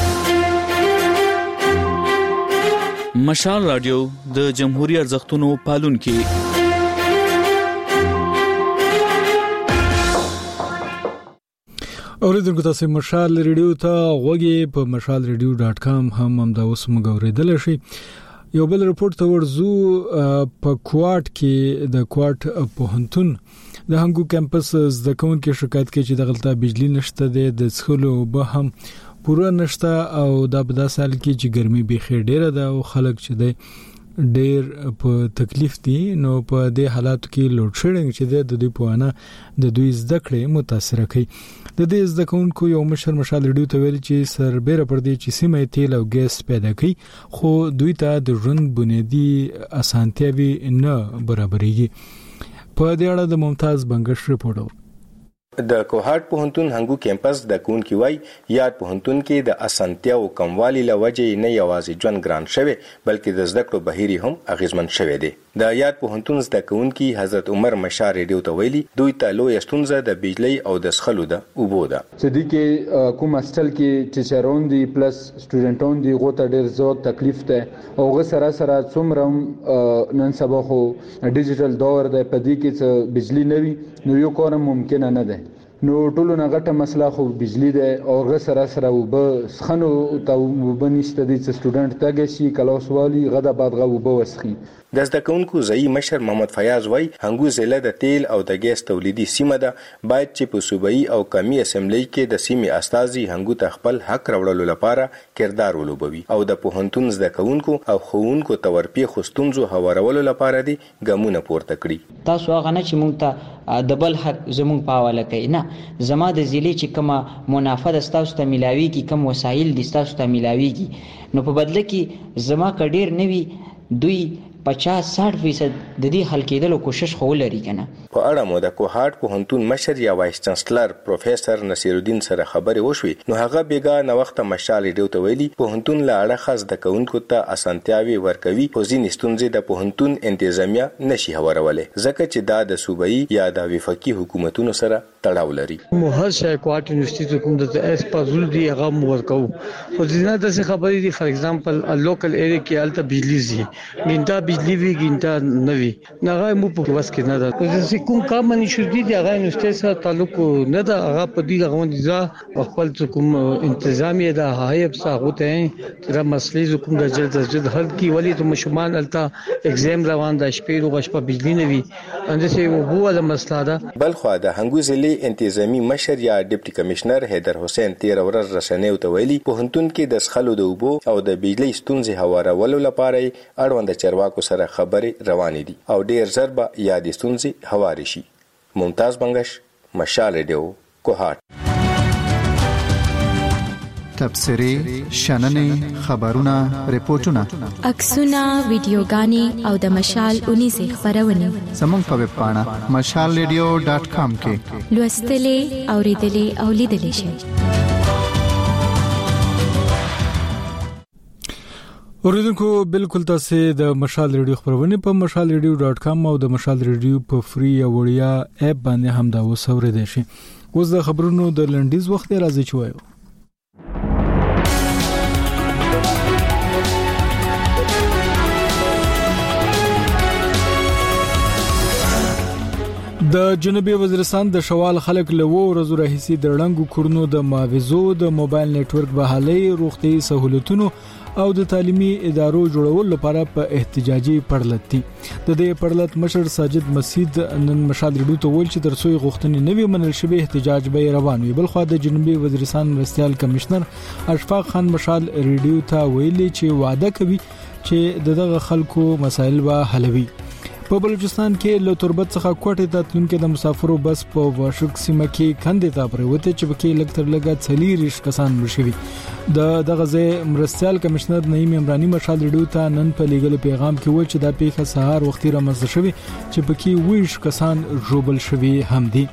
مشال رادیو د جمهوریت ارزښتونو پالونکي اوریدونکو تاسو مشال ریډیو ته غوږی په مشال ریډیو ډاټ کام هم هم دا اوس موږ اوریدل شي. یو بل رپورت ته ورزو په کوارټ کې د کوارټ پوهنتون د هنګو کیمپس د کون کې شکایت کوي چې دغلطه بجلی نشته د څخلو به هم پوره نشته او دا په داسې حال کې چې ګرمي به خیر ډیره ده او خلک چې د ډیر په تکلیف دي نو په دې حالاتو کې لوډ شیډینګ چې د دوی په انا د دوی زده کړې متاثر کوي. د دې زده کوونکو یو مشر مشال ریډیو ته ویل چې سربېره پر دې چې سیمه تیل او ګیس پیدا کوي خو دوی ته د ژوند بنیادی اسانتیاوي نه برابرېږي. په دې اړه د ممتاز بنگش رپورټ. د کوهاټ پوهنتون هنګو کیمپس د کون کی وای یاد پوهنتون کې د اسانتیاو کموالی لوجې نه یوازې ژوند ګران شوی بلکې د زده کړو بهیري هم اغیزمن شوی دی. د یاد پوهنتون زده کوونکي حضرت عمر مشار ریډیو ته ویلي دوی ته لوی ستونزه د بجلی او د سخلو ده اوبو ده. چې دي کې کوم استل کې ټیچرون دي پلس سټوډنټون دي غوته ډیر زیات تکلیف ده او غ سره سره څومره نن سبا خو ډیجیټل دور ده په دې کې چې بجلی نوي نو یو کار ممکن نه ده نو ټولو نه غټه مسله خو بجلی ده او غ سره سره وب سخنو ته وب نشته دي چې سټوډنټ تاګه شي کلاس والی غدا بعد غو وب وسخي. د زده کوونکو ځای مشر محمد فیاض وای هنګو ضلع د تیل او د ګیس تولیدي سیمه ده باید چې په صوبایي او قومي اسمبلی کې د سیمې استازي هنګو ته خپل حق راوړلو لپاره کردار ولوبوي او د پوهنتون زده کوونکو او ښوونکو تورپی خوستونزو هوارولو لپاره دي ګامونه پورته کړي. تاسو هغه نه چې مونږ ته د بل حق زموږ په حواله کوي نه زما د ضلع چې کومه منافع د تاسو ته ملاوي کی کوم وسایل د تاسو ته ملاويږي نو په بدله کې زما کډیر نوي دوی پچاس ساठ فیصد د دې حل کېدلو کوشش خو لري کنه. په اړه مو د کوهاټ پوهنتون مشر یا وایس چانسلر پروفیسور نصیر الدین سره خبرې وشوي نو هغه بیګا نو وخت مشال ریډیو ته ویلي پوهنتون لا اړه خاص د کوونکو ته اسانتیاوي ورکوي خو ځینې ستونزې د پوهنتون انتظامیه نشي هوارولې ځکه چې دا د صوبایي یا د وفاقي حکومتونو سره تړاو لري. مو هر شي کوهاټ یونیورسيټي کوم د اس پازول دی هغه مو ورکو خو ځینې د خبرې دي فار ایگزامپل لوکل ایریا کې الته بجلی زی ګنده بجلی ویګین ته نوي نغه مو په وس کې نه ده چې کوم کار باندې شو دي هغه نشته سره تعلق نه ده هغه په دې غوندې ځا خپل کوم تنظیم یې ده هایب ساغوته تر مسلې کوم د جلد جلد حل کی ولی ته مشمان التا ایگزام روان د شپې روغ شپه بجلی نه وي اند سه وو ول مسله ده بل خو د هنګو ضلع انتظامی مشر یا ډیپټي کمشنر حیدر حسین تیر ورځ رسنیو ته ویلي په هنتون کې د سخلو د اوبو او د بجلی ستونزې هوارولو لپاره اړوند چرواکو سره خبرې روانې دي او ډیر زر به یادې ستونزې هوارې شي. ممتاز بنگش، مشال ریډیو، کوهات. تبصری، شننې، خبرونه، ریپورتونه، عکسونه، ویډیوګانې او د مشال اونې سه خبرونه زموږ په ویب پاڼه مشال ریډیو ډاټ کام کې لوستلې او ریډلې او لیدلې شئ. اوریدونکو بالکل تاسو د مشال ریډیو خبرونه په مشال ریډیو ډاټ کام او د مشال ریډیو په فری او وړیا اپ باندې هم دا وسوریدئ شي. اوس د خبرونو د لنډیز وخت راځي چوي. د جنوبي وزیرستان د شوال خلک له وو ورځو راهیسي د رنګو کورونو د معاوضو د موبایل نتورک بحالي روغتي سہولتونو او د تعلیمي ادارو جوړول لپاره په احتجاجي پړلتي د دې پړلت مشر ساجد مسجد نن مشال ریډیو ته ویل چې ترڅو غوښتنې نوي منل شوی احتجاج به روان وي. بل خو د جنوبي وزیرستان مرستيال کمشنر اشفاق خان مشال ریډیو ته ویلي چې وعده کوي چې دغه خلکو مسایل به حلوي. په بلوچستان کې له تربت څخه کوټه ته تلونکو د مسافرو بس په واشک سیمه کې کندې ته پروته چې بکې لکتر لګا څلیر کسان مشوي. د دغه ځای مرستيال کمشنر نعیم عمرانی مشال ریډیو ته نن په لیګل پیغام کې و چې دا پیښه سهار وختي رامنځته شوه چې بکې ویش کسان جوړبل شوي هم دي.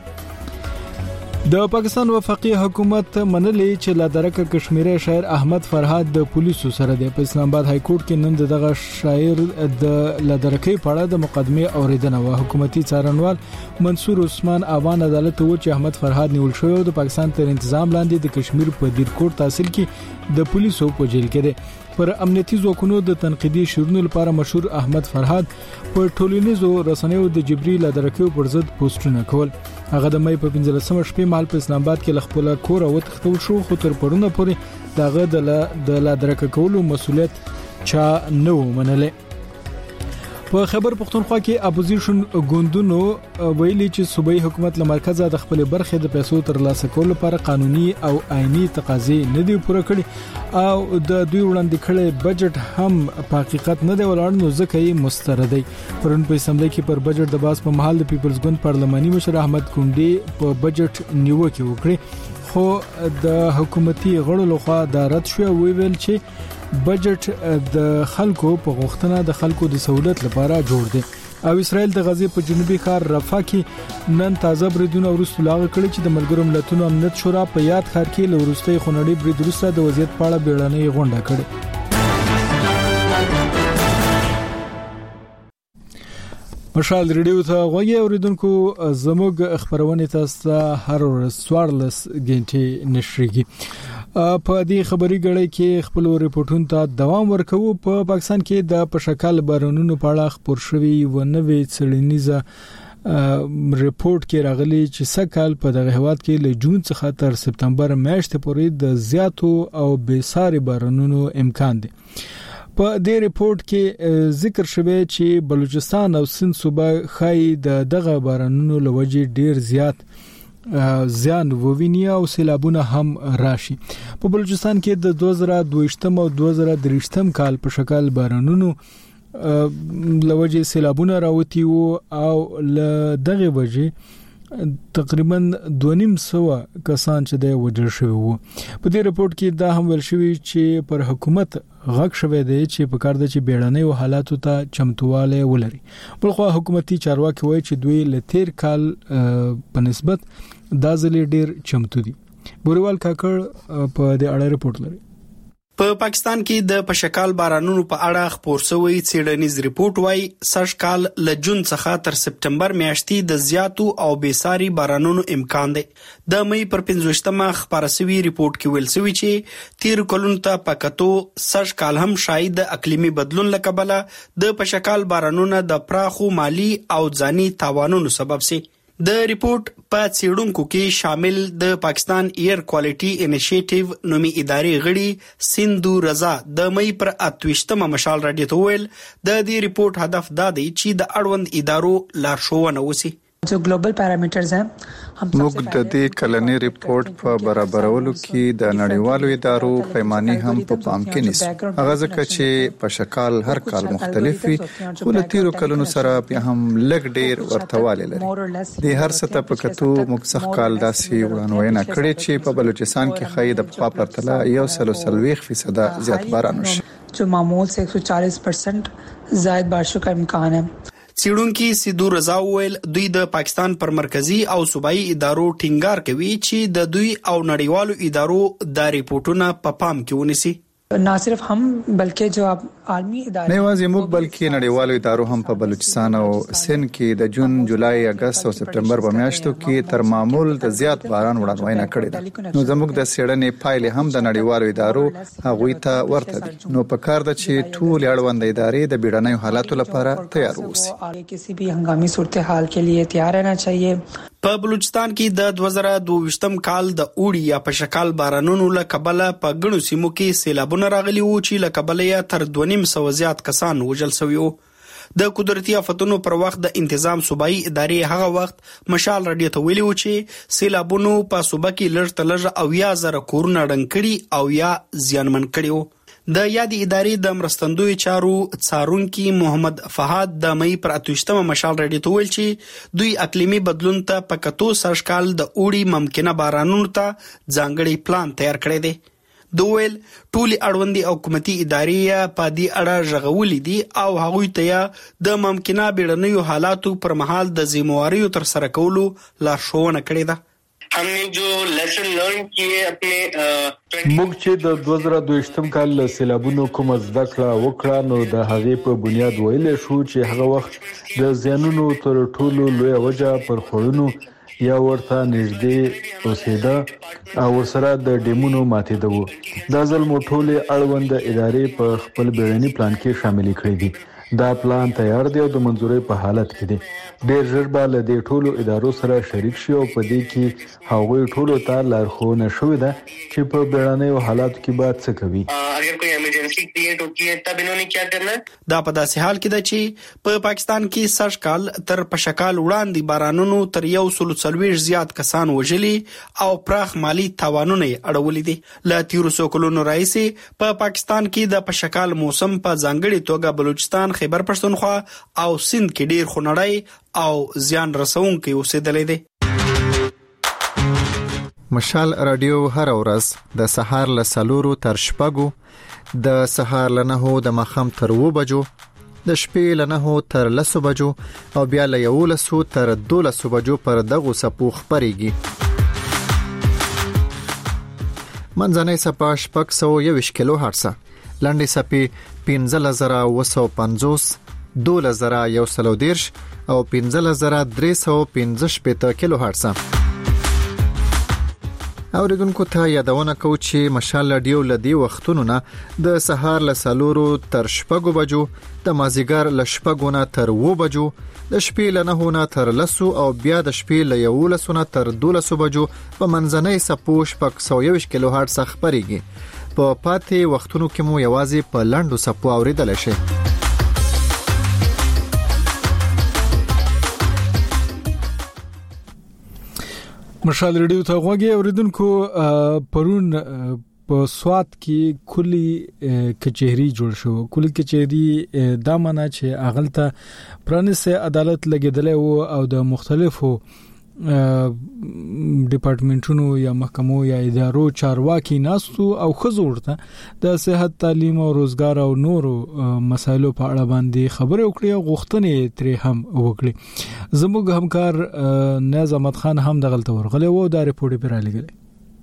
د پاکستان وفاقي حکومت منلې چې لا درکه کشمیری شاعر احمد فرهاد د پولیسو سره د اسلام آباد های کورټ کې نن دغه شاعر د لا درکې په اړه د مقدمه اوریدنه و. حکومتي څارنوال منصور عثمان اوان عدالت و چې احمد فرهاد نیول شوی د پاکستان تر تنظیم لاندې د کشمیر په دیر کوټ تحصیل کې د پولیسو په جیل کې دی. پر امنیتي ځواکونو د تنقیدي شورونو لپاره مشهور احمد فرهاد په ټولنیزو رسنیو د جبري لا درکې پر ضد پوسټونه کول. هغه د مې په پنځلسمه شپې مال په اسلام آباد کې خپل کور او تختول شو خو تر پرونه پورې دغه د لا درکې کولو مسولیت چا نه ومنله. په خبر پښتونخوا کې اپوزیشن ګوندونو ویلي چې صوبایي حکومت له مرکزه د خپل برخې د پیسو ترلاسه کولو لپاره قانوني او آئینی تقاضې نه دی پوره کړي او د دوی وړاندې کړي بجټ هم په حقیقت نه دی ولاړ نو ځکه یې مستردي. پرون په اسمبلی کې پر بجټ د باس په محل د پیپلز ګوند پارلماني مشر احمد کونډي په بجټ نیوکه وکړه خو د حکومتي غړو لخوا دا رد شو او ویل چې بجټ د خلکو په غوښتنه د خلکو د سہولت لپاره جوړ دی. او اسرائیل د غزې په جنوبي ښار رفح کې نن تازه بریدونه ورسته لاغ کړي چې د ملګرو ملتونو امنیت شورا په یاد ښار کې له ورستۍ خونړۍ برید وروسته د وضعیت په اړه بیړنۍ غونډه کړې. مشال ریډیو ته غوږی اوریدونکو زموږ خبرونه تاسو هر ورځ څوارلس غنټې نشریږي. په دې خبري غړې کې خپل ریپورتونو ته دوام ورکوي. په پا پاکستان کې د پشکل بارانونو په اړه خبر شوی و نوې څړنیزه ریپورت کې راغلي چې سکهال په دغه هواد کې له جون څخه تر سپتمبر میاشتې پورې د زیاتو او بېساري بارانونو امکان دی. په دې ریپورت کې ذکر شوی چې بلوچستان او سند صوبه خای د دغه بارانونو لوجې ډیر زیات زیان وویني او سیلابونه هم راشي. په بلوچستان کې د دوه زره دوه او دوه زره درې کال په شکل بارانونو لوجې سیلابونه راوتی وو او ل دغه وجې تقریبا دوه نیم سو کسان چې د وجل شوی وو. په دې ریپورت کې دا هم ویل شوی چې پر حکومت غږ شوی دی چې په کار د چې بیړنۍ حالاتو ته چمتواله ولري. بلخو حکومتي چارواکي وایي چې دوی له تیر کال په نسبت دا ځلې ډیر چمتو دي. بوریوال کاکړ په دې اړه ریپورت لري. په پا پاکستان کې د پشکال بارانونو په اړه خپور شوی څېړنیز ریپورت وايي سږ کال له جون څخه تر سپټمبر میاشتې د زیاتو او بېساري بارانونو امکان دی. د مې پر پنځوستمه خپاره شوي ریپورت کې ویل شوي چې تیر کلونو ته په کتو سږ کال هم شاید د اقلیمي بدلون له کبله د پشکال بارانونه د پراخو مالی او ځاني تاوانونو سبب شي. د ریپورت په څېړونکو کې شامل د پاکستان ایر کوالټي انیشیټیو نومي ادارې غړي سیندو رضا د مې پر اتويشتمه مشال راډیو ته ویل د دې ریپورت هدف دا دی چې د اړوند ادارو لارښوونه وشي. जो ग्लोबल पैरामीटर्स हैं موږ د دې کلنی ریپورت په برابرولو کې د نړیوالو ادارو پیمانې هم په پام کې نیسو. هغه ځکه چې په شکل هر کال مختلف وي خو له تیرو کلونو سره بیا هم لږ ډیر ورتوالی لري. د هر څه ته په کتو موږ څخه کال داسې وړاندوینه کړې چې په بلوچستان کې خای د پخوا پرتله یو سل وسلويخ فیصد زیات باران وشي جو معمول سے ایک سو چالیس فیصد زائد بارشوں کا امکان ہے. څېړونکي سیدو رضا ویل دوی د پاکستان پر مرکزی او صوبایي ادارو ټینګار کوي چې د دوی او نړیوالو ادارو د ریپورتونو په پام کې ونیسي. نه صرف هم بلکې جو عالمي ادارې نه یوازې موږ بلکې نړیوالو ادارو هم په بلوچستان او سند کې د جون، جولای، اگست او سپټمبر په میاشتو کې تر معمول د زیات باران وړاندوینه کړې ده. نو زموږ د څېړنې پایلې هم د نړیوالو ادارو هغوی ته ورته دي. نو په کار ده چې ټول اړوند ادارې د بیړنیو حالاتو لپاره تیار اوسي. کسی بھی هنګامي صورتحال کے لیے تیار رہنا چاہیے. په بلوچستان کې د دوه زره دوه کال د اوړي یا په شکل بارانونو له کبله په ګڼو سیمو کې سیلابونه راغلي وو چې له کبله یې تر دوه نیم سوه زیات کسان وژل شوي وو. د قدرتي آفتونو پر وخت د انتظام صوبایي ادارې هغه وخت مشال راډیو ته ویلي وو چې سیلابونو په صوبه کې لږ تر لږه اویا زره کورونه ړنګ کړي او یا زیانمن کړي وو. د یادې ادارې د مرستندوی چارو څارونکي محمد فهاد د مې پر اتوشتمه مشال راډیو ته ویل چې دوی اقلیمي بدلون ته په کتو سږ کال د اوړي ممکنه بارانونو ته ځانګړی پلان تیار کړی دی. دوی ټولي اړوندي او حکومتي ادارې په دې اړه ژغولې دي او هغوی ته د ممکنه بیړنیو حالاتو پر مهال د ذمہواریو تر سره کولو لارښوونه کړې ده. हमने जो लेसन लर्न किए अपने موږ چې د دوه زره دوه کال له سیلابونو کوم زده کړه وکړه نو د هغې په بنیاد ویلې شو چې هغه وخت د زیانونو تر ټولو لویه وجه پر خوړونو یا ورته نږدې اوسېده او ورسره د ډیمونو ماتېده وو. دا ځل مو ټولې اړوند ادارې په خپل بیړني پلان کې شاملې کړې دي. دا پلان تیار دی او د منځورۍ په حالت کې دی. ډېر ژر به له دې ټولو ادارو سره شریک شي او په دې کې هغوی ټولو ته لارښوونه شوې ده چې په بیړنیو حالاتو کې به څه کوي. اگر کوئی ایمرجنسی کریټ ہوتی ہے تب انہوں نے کیا کرنا ہے. دا په داسې حال کې ده چې په پاکستان کې سږ کال تر پشکال وړاندې بارانونو تر یو سل څلوېښت زیات کسان وژلي او پراخ مالی تاوانونه یې اړولي دي. له تیرو څو کلونو راهیسې په پاکستان کې د پشکال موسم په ځانګړې توګه بلوچستان، خیبر پښتونخوا او سند کې ډیر خونړی او زیان رسونکي اوسېدلې دي. مشال رادیو هر ورځ د سهار له سلورو تر شپږو، د سهار له نهو د ماښام تر اووه بجو، د شپې له نهو تر لسو بجو او بیا له یولسو تر دولسو بجو پر دغو څپو خپرېږي. منځنۍ څپه شپږ سوه یوویشت کیلو هرټزه، لنډې څپې پنځلس زره اوه سوه پنځوس، دولس زره یو سل او دېرش او پنځلس زره درې سوه پنځه شپېته کیلو هرټزه. اوریدونکو ته یادونه کوو چې مشال رادیو له دې وختونو نه د سهار له څلورو تر شپږو بجو، د مازدیګر له شپږو نه تر اووه بجو، د شپې له نهو نه تر لسو او بیا د شپې له یولسو نه تر دولسو بجو په منځنۍ څپو شپږ سوه یوویشت کیلو هرټز خپرېږي. په پاتې وختونو کې مو یوازې په لنډو څپو اوریدلی شئ. مشال ریډیو ته غوږی اوریدونکو، پرون په سوات کې کلی کچهری جوړ شو. کلی کچهری دا معنی چې اغلته پرانیسه عدالت لګیدلې وو او د مختلفو ډپارټمنټونو یا محکمو یا ادارو چارواکي ناستو او خزورته د صحت، تعلیم او روزګار او نورو مسایلو په اړه باندې خبرې وکړي او غوښتنې ترې هم وکړي. زموږ همکار نیاز احمد خان هم دغلته ورغلی وو، دا ریپورت یې را لګلی.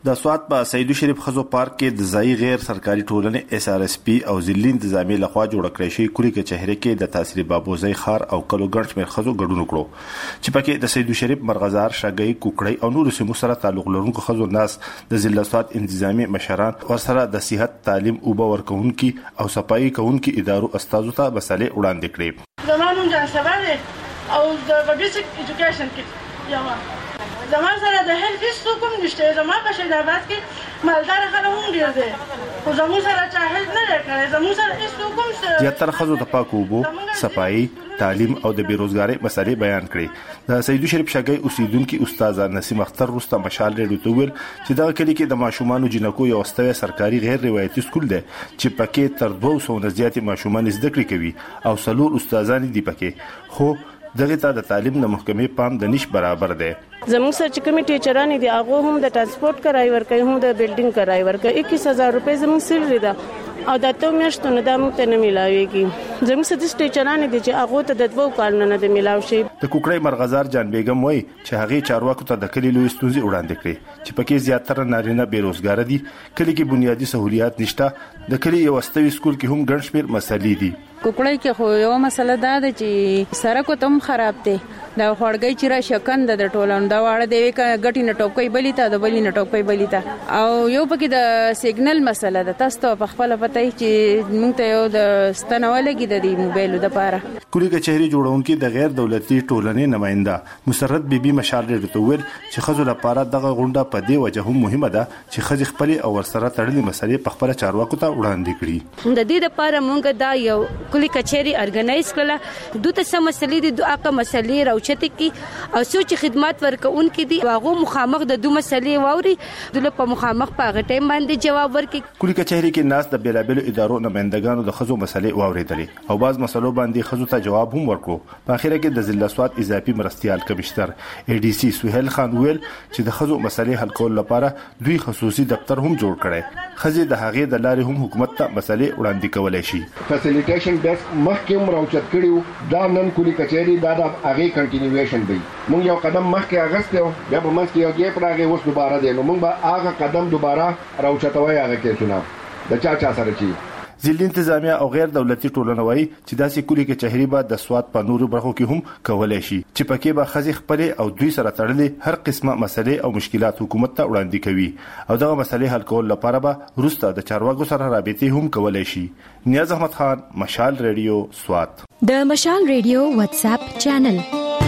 د سوات په سیدو شریف خزو پارک کې د ځای غیر سرکاري ټولنې اس ار اس پی او ځلي انتظامی لخوا جوړ کړی شي کوري کچهره کې د تاثیر بابوزي خار او کلو ګڼ شمېر خزو ګډون وکړو چې پکې د سیدو شریف مرغزار شګي کوکړی او نور سیمو سره تعلق لرونکو خزو ناس د ضلع سوات انتظامی مشران او سره د صحت تعلیم او باور کوونکي او صفایي کوونکي ادارو استادو ته مسلې وړاندې کړې. زمانو جان سبا او د بیسیک ایجوکیشن کې یو زمان سره د هیڅ هیڅ کوم نشته. زما په شهید آباد کې مالدار خلک هم ډیر دي خو زمو سره چا هیڅ نه لري. زمو سره هیڅ کوم څه زیاتره خزو د پاکو وبو صفایي تعلیم او د بیروزګاری مسلې بیان کړې. د سیدو شریف شګي اوسیدونکو استاد نسیم اختر رستا مشال ریډیو ته ویل چې دا کلی کې د ماشومان جنکو یو استوي سرکاري غیر روایتي سکول دی چې پکې تر دوه سوه نه زیات ماشومان زده کړې کوي او څلور استادان دي پکې خو دغه ته د تعلیم د محکمې پام د نش برابر دی. زموږ سره چې کومې ټیچرانې دي هغه هم د ترانسپورت کرای ورکوي هم د بلډینګ کرای ورکوي اکیس هزار روپۍ زموږ سیلري ده او دا ته میاشتو نه دا موږ ته نه میلاویږي. زموږ سره د ټیچرانې دي چې هغه ته د دوه کال نه د میلاو شي. د کوکړی مرغزار جان بیگم وای چې هغه چارواکو ته د کلی لوی ستونزې وړاندې کړې چې پکې زیاتره نارینه بیروزګار دي کلی کې بنیادی سہولیات نشته د کلی یو استوي سکول کې هم ګڼ شمېر مسلې دي. کوکړی کې خو یو مسله دا ده چې سړک تم خراب دی دا خړګي چې را شکند د ټولن دا واړه دی غټي نه ټوپکې بلی ته د بلی نه ټوپکې بلی ته او یو پکې د سیګنل مسله ده. تاسو ته په خپل پته چې موږ ته یو د ستنولګي د دې موبایل د پاره کوري کچهري جوړونکو د غیر دولتي ټولنې نماینده مسرت بیبي مشال ریډیو ویل چې خزو لپاره دغه غونډه په دې وجه هم مهمه ده چې خزي خپل او ورسره تړلې مسلې په خپل چارواکو ته وړاندې کړي. د دې لپاره موږ دا یو کلی کچهري ارګنایز کړل دوی ته مسلې دي دغه مسلې راوچته کی او سوچ خدمات ورکوونکې دي هغه مخامخ د دوه مسلې واوري د په مخامخ په هغه ټیم باندې جواب ورکړي. کلی کچهري کې ناس د بیلابل ادارو نمائندګانو د خزو مسلې واوریدلې او باز مسلو باندې خزو ته جواب هم ورکړو. په اخر کې د ضلع سوات اضافي مرستيال کمشنر ای ډي سي سہیل خان ویل چې د خزو مسلې حل کول لپاره دوی خصوصي دفتر هم جوړ کړي. خزي د هغه د لارې هم حکومت ته مسلې وړاندې کولای شي. فیسیلیټیشن ډیسک مخکې مراوچت کړیو دا نن کلی کچهري دا د هغه کنټینیویشن دی. مونږ یو قدم مخکې اغستو بیا په منځ کې یو کې پراغه اوس دوباره دی نو مونږ به هغه قدم دوباره راوچتوي هغه کې شنو د چا چا سره چی ځلې انتظامیه او غیر دولتي ټولنه وایي چې داسې کلی کچهري به د سوات په نورو برخو کې هم کولای شي چې پکې به خزي خپل او دوی سره تړلې هر قسمه مسلې او مشکلات حکومت ته وړاندې کوي او دغه مسلې حل کول لپاره به روسته د چارواکو سره رابطې هم کولای شي. نیاز احمد خان مشال ریډیو سوات. د مشال ریډیو واتس اپ چینل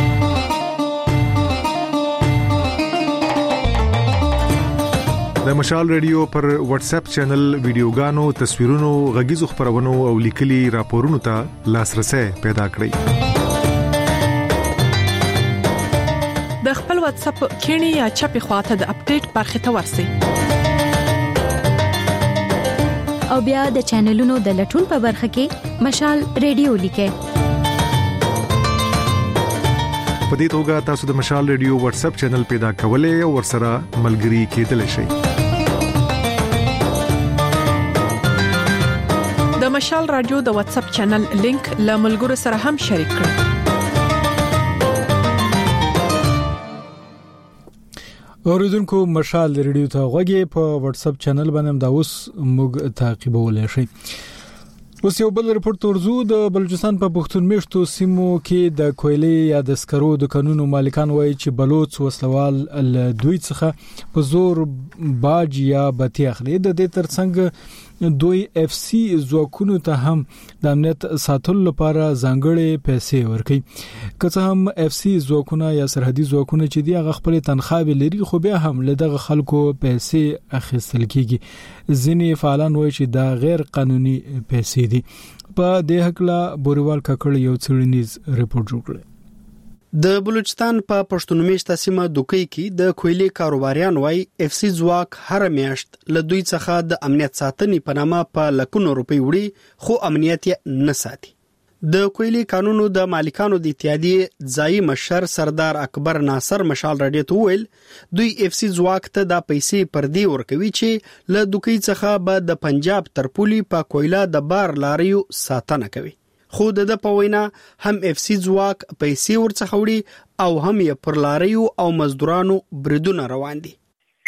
د مشال ریډیو پر واتس اپ چینل ویډیوګانو تصویرونو غږیزو خبرونو او لیکلي راپورونو ته لاسرسي پیدا کړئ. د خپل واتس اپ کینی یا چپی خواته د اپډیټ برخه ته ورسئ او بیا د چینلونو د لټون په برخه کې مشال ریډیو لیکئ. په دې توګه تاسو د مشال ریډیو واتس اپ چینل پیدا کولای او ورسره ملګري کېدلی شئ. د مشال رادیو د واتس اپ چینل لینک له ملګرو سره هم شریک کړئ. اوریدونکو مشال ریډیو ته غوږی په واتس اپ چینل باندې دا اوس موږ تعقیبولای شئ. اوس یو بل رپورت ورزو د بلوچستان په پښتون میشتو سیمو کې د کویلې یا د سکرو د قانونو مالکان وایي چې بلوچ وسلوال ل دوی څخه په زور باج یا بتی اخلي. د دې ترڅنګ دوی اف سی ځواکونو ته هم د امنیت ساتلو لپاره ځانګړې پیسې ورکړي. که څه هم اف سی ځواکونه یا سرحدي ځواکونه چې دی هغه خپل تنخواه لري خو بیا هم له دغه خلکو پیسې اخیستل کیږي. ځینې فعالان وایي چې دا غیر قانوني پیسې دي. په دې حق لا بوریوال ککړ یو څېړنیز ریپورت جوړ کړ. د بلوچستان په پښتون میشته سیمه دوکۍ کې د کویلې کاروباریان وای اف سی ځواک هر میاشت له دوی څخه د امنیت ساتنې په نامه په لکونو روپۍ وړي خو امنیت یې نه ساتي. د کویلې قانونو د مالکانو د اتحادیې ځای مشر سردار اکبر ناصر مشال رادیو ته ویل دوی اف سی ځواک ته د پیسې پر دی ورکوي چې له دوکۍ څخه به د پنجاب تر پولي په کویلا د بار لاریو ساتنه کوي. خو د په وینا هم اف سی ځواک پیسې ورڅخه وړي او هم یې پر لاریو او مزدورانو بریدونه روان دي.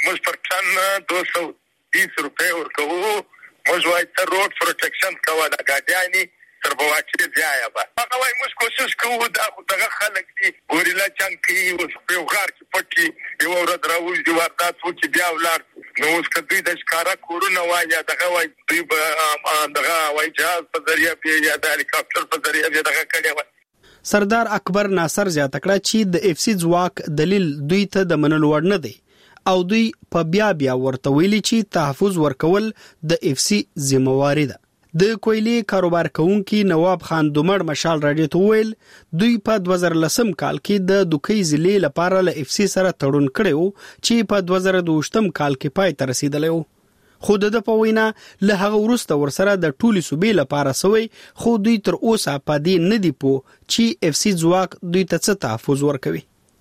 موږ پر ټن دو سو بیس روپے ورکو موږ وایي ته روډ پروټیکشن کوه د ګاډیانې تر بواچې ځایه به هغه وایي موږ کوشش کوو دا خو دغه خلک دي ګوریلا چنګ کوي اوس په یو غار کې پټ کړي یوه ورځ راوځي واردات وکړي بیا ولاړ نو اوس که دوی د ښکاره کورونه وایي یا دغه وایي دوی به دغه هوایي جهاز په ذریعه یا د هلیکاپټر په ذریعه بیا دغه کړی وای. سردار اکبر ناصر زیاته کړه چې د اف سی ځواک دلیل دوی ته د منلو وړ نه دی او دوی په بیا بیا ورته ویلي چې تحفظ ورکول د اف سی ذمہواری ده. د کویلې کاروبار کوونکی نواب خان دومړ مشال راډیو ته ویل دوی په دوه زره لسم کال کې د دوکۍ ضلع لپاره له اف سی سره تړون کړی و چې په دوه زره دوه کال کې پای ته رسیدلی و. خو د په وینا له هغه وروسته ورسره د ټولي صوبې لپاره سوی خو دوی تر اوسه په دې نه دی پوه چې اف سی ځواک دوی ته څه تحفظ ورکوي.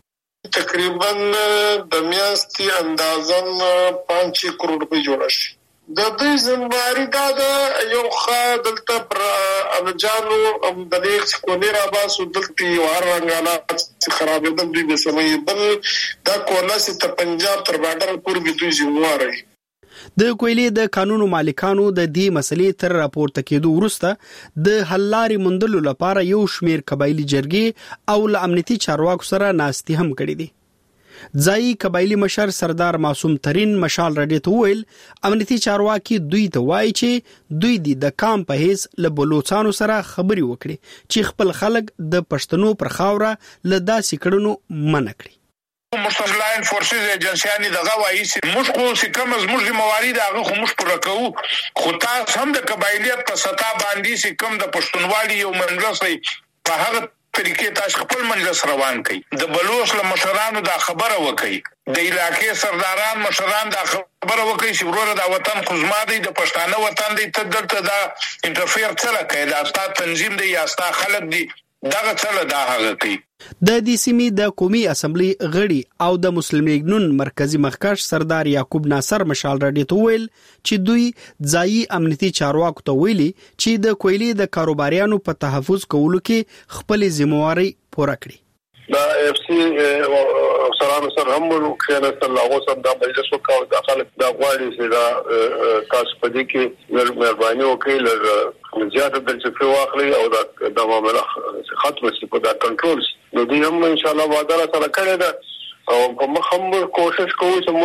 تقریبا د میاشتې اندازن پانچ کروڑ روپۍ جوړه شي. د دې زمواري دا د یو ښه دلته پر امجانو د دې سکونې را باسو دلته یو هر رنګاله خرابېدل دوی به سمې بل دا کوناس ته پنجاب تر باډر پورې به دوی زمواري. د کویلې د قانونو مالکانو د دې مسلې تر راپورته کېدو وروسته د حل لارې موندلو لپاره یو شمیر قبایلی جرګې او له امنیتي چارواکو سره ناستې هم کړې دي. ځایي قبایلی مشر سردار معصوم ترین مشال راډیو ته ویل امنیتي چارواکي دوی ته وایي چې دوی د کام په هیڅ له بلوچستانو سره خبري وکړي چې خپل خلک د پښتنو پر خاوره له داسې کړنو منع کړي. مستقلاین فورسز ایجنسیانی دغه وایي چې موږ خو چې کوم زموږ ذمہواری ده هغه خو موږ پوره کوو خو تاسو هم د قبایلیت په سطح باندې چې کوم د پښتونوالي یو منځ په هغه طریقې تاسو خپل مجلس روان کړئ. د بلوچ له مشرانو دا خبره وکړي د علاقې سرداران مشران دا خبره وکړي چې ورور د وطن خزما دی د پښتانه وطن دی ته دلته دا انټرفیر څه کوي دا ستا تنظیم دی یا ستا خلک دی دغه څه دا هغه کوي. د دې سیمې د قومي اسمبلی غړي او د مسلم لیگ نون مرکزی مخکښ سردار یعقوب ناصر مشال راډیو ته ویل چې دوی ځایي امنیتي چارواکو ته ویلي چې د کویلې د کاروباریانو په تحفظ کولو کې خپل ذمہواری پوره کړي. دا اف سی افسرانو سره هم وکړل الله سم دا مجلس وکاو د خلک دا غواړي چې دا تاسو په دې کې مهرباني وکړئ لږ زیاته د څه واخلي او دا د معاملې ختم شي په دا کنټرول نو دوی هم ان شاء الله وعده سره کړی ده او په مخ هم کوشش کوو چې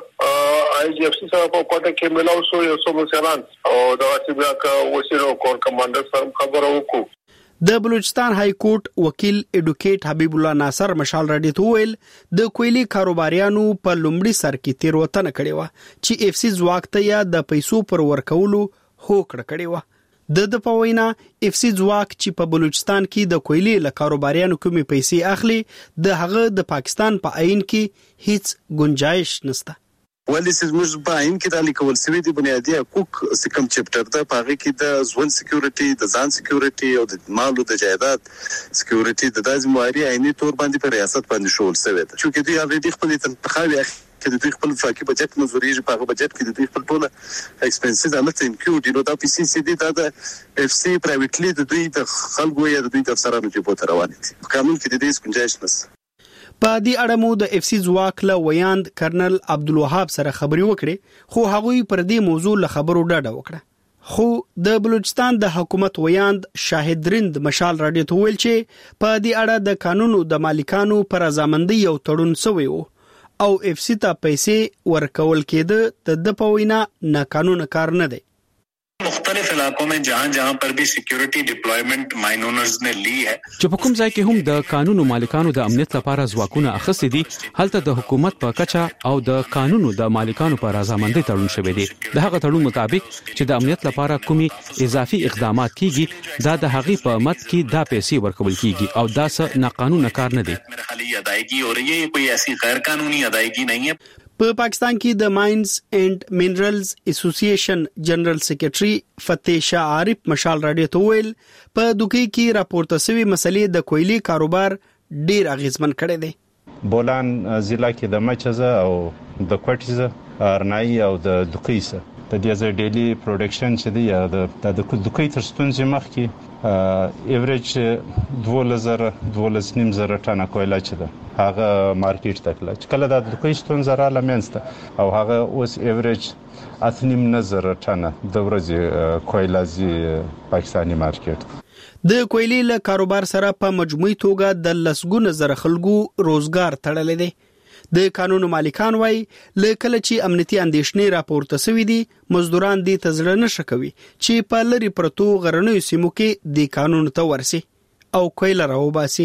موږ آی جی اف سی سره په کوټه کې ملاو شو یو څو مسلمان او دا چې بیا کا وسیرو کور کمانډر سره خبرو وکړو. د بلوچستان های کورټ وکیل ایډوکیټ حبیب الله ناصر مشال راډیو ته ویل د کویلې کاروباریانو په لومړي سر کې تیروتنه کړې و چې اف سی ځواک ته یا د پیسو پر ورکولو هوکړه کړې و. د د په وینا اف سی ځواک چې په بلوچستان کې د کویلې له کاروباریانو کومې پیسې اخلي د هغه د پاکستان په عین کې هیڅ گنجائش نشته. ولې چې موږ په عین کې د لیکل سوي دي بنیادی حقوق سکم چپټر ده په هغه کې د ژوند سکیورټي د ځان سکیورټي او د مالو د جایداد سکیورټي د داسې معیاري عیني تور باندې په ریاست باندې شول شوی ده چې دوی اوریدي خپل تنخواهي کې د دوی خپل فاکي بجټ منځوري په هغه بجټ کې د دوی خپل ټول ایکسپنسز امته انکلود نو دا پی سی سی دي دا د اف سی پرایویټلی د دوی د خلکو یا د دوی د افسرانو چې په روان دي قانون کې د دې گنجائش نشته. په دې اړه مو د اف سی ځواک له ویاند کرنل عبدالوهاب سره خبري وکړې خو هغوی پر دې موضوع له خبرو ډډه وکړه. خو د بلوچستان د حکومت ویاند شاهد رند مشال راډیو ته ویل چې په دې اړه د قانونو د مالکانو پر رضامندۍ یو تړون شوی و او اف سی ته پیسې ورکول کېده د په وینا ناقانونه کار نه دی. مختلف علاقوں میں جہاں جہاں پر بھی سیکیورٹی ډیپلویمنٹ ماین اونرز نے لی ہے چې په کوم ځای کې هم د قانونو مالکانو د امنیت لپاره ځواکونه اخیستي دي هلته د حکومت په کچه او د قانونو د مالکانو په رضامندۍ تړون شوی دی. د هغه تړون مطابق چې د امنیت لپاره کومي اضافي اقدامات کیږي دا د هغې په مت کې دا پیسې ورکول کیږي او دا څه ناقانونه کار نه دی. میرا خیال یہ ادائیگی ہو رہی ہے یہ کوئی ایسی غیر قانونی ادائیگی نہیں ہے. په پاکستان کې د ماینز اینڈ منرلز اسوسییشن جنرال سیکریټري فتح شاه عارف مشال راډیو ته ویل په دوکۍ کې راپورته شوی مسلې د کویلې کاروبار ډیر اغیزمن کړی دی. بولان ضلع کې د مچزه او د کوټیزه ارنای او د دوکۍ سره د دې ځای ډیلی پروډکشن چې دی یا د د دوکې تر ستونزې مخ کې ایوریج دوه زره دوه نیم زره ټنه کویلا چې ده هغه مارکیټ ته کله چې کله د دوکې ستونزه را لمنسته او هغه اوس ایوریج اتنیم نظر ټنه د ورځې کویلازي پاکستاني مارکیټ. د کویلې له کاروبار سره په مجموعي توګه د لسګونه زره خلکو روزګار تړلې دي. د قانون مالکان وای لکه چې امنیتي اندېښنې راپورته شوې دي مزدوران دې تزړه نشه کوي چې په لری پرتو غرنوي سیمو کې د قانون ته ورسي او کویل راوباسي.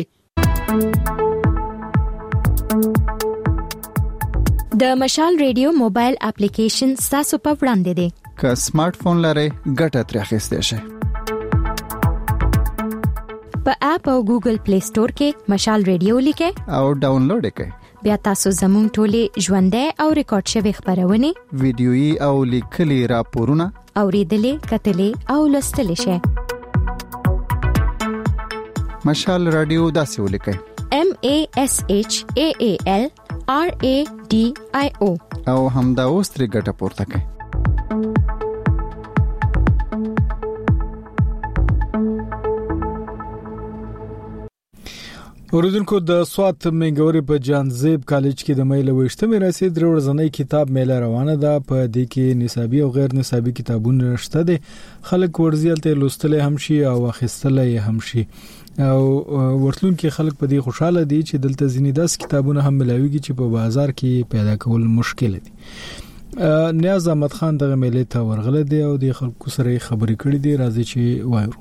د مشال ریډیو موبایل اپلیکیشن تاسو په وړاندې دی. که سمارټ فون لرئ ګټه ترې اخیستئ شئ. په اپ او ګوګل پلی سٹور کې مشال ریډیو لیکئ او ډاونلوډ کړئ. بیا تاسو زموږ ټولې ژوندۍ او ریکارډ شوی خبرونه ویډیويي او لیکلي راپورونه اوریدلې کتلې او لوستلې شئ. مشال رادیو داسې ولیکئ M A S H A A L R A D I O او همدا اوس ترې ګټه پورته کړئ. اوریدونکو د سوات منګوري په جانزیب کالج کې د مې لويشتمه راسي درې ورځنۍ کتاب میله روانه ده. په دې کې نصابي او غیر نصابي کتابونه شته دي. خلک ورزيالته لوستل هم شي او اخیستل هم شي او ورتلون کې خلک په دې خوشاله دي چې دلته ځینې داس کتابونه هم ملاويږي چې په بازار کې پیدا کول مشکل دي. نیاز احمد خان دغه میله ته ورغله دي او د خلکو سره خبرې کړې دي. راځي چې وایو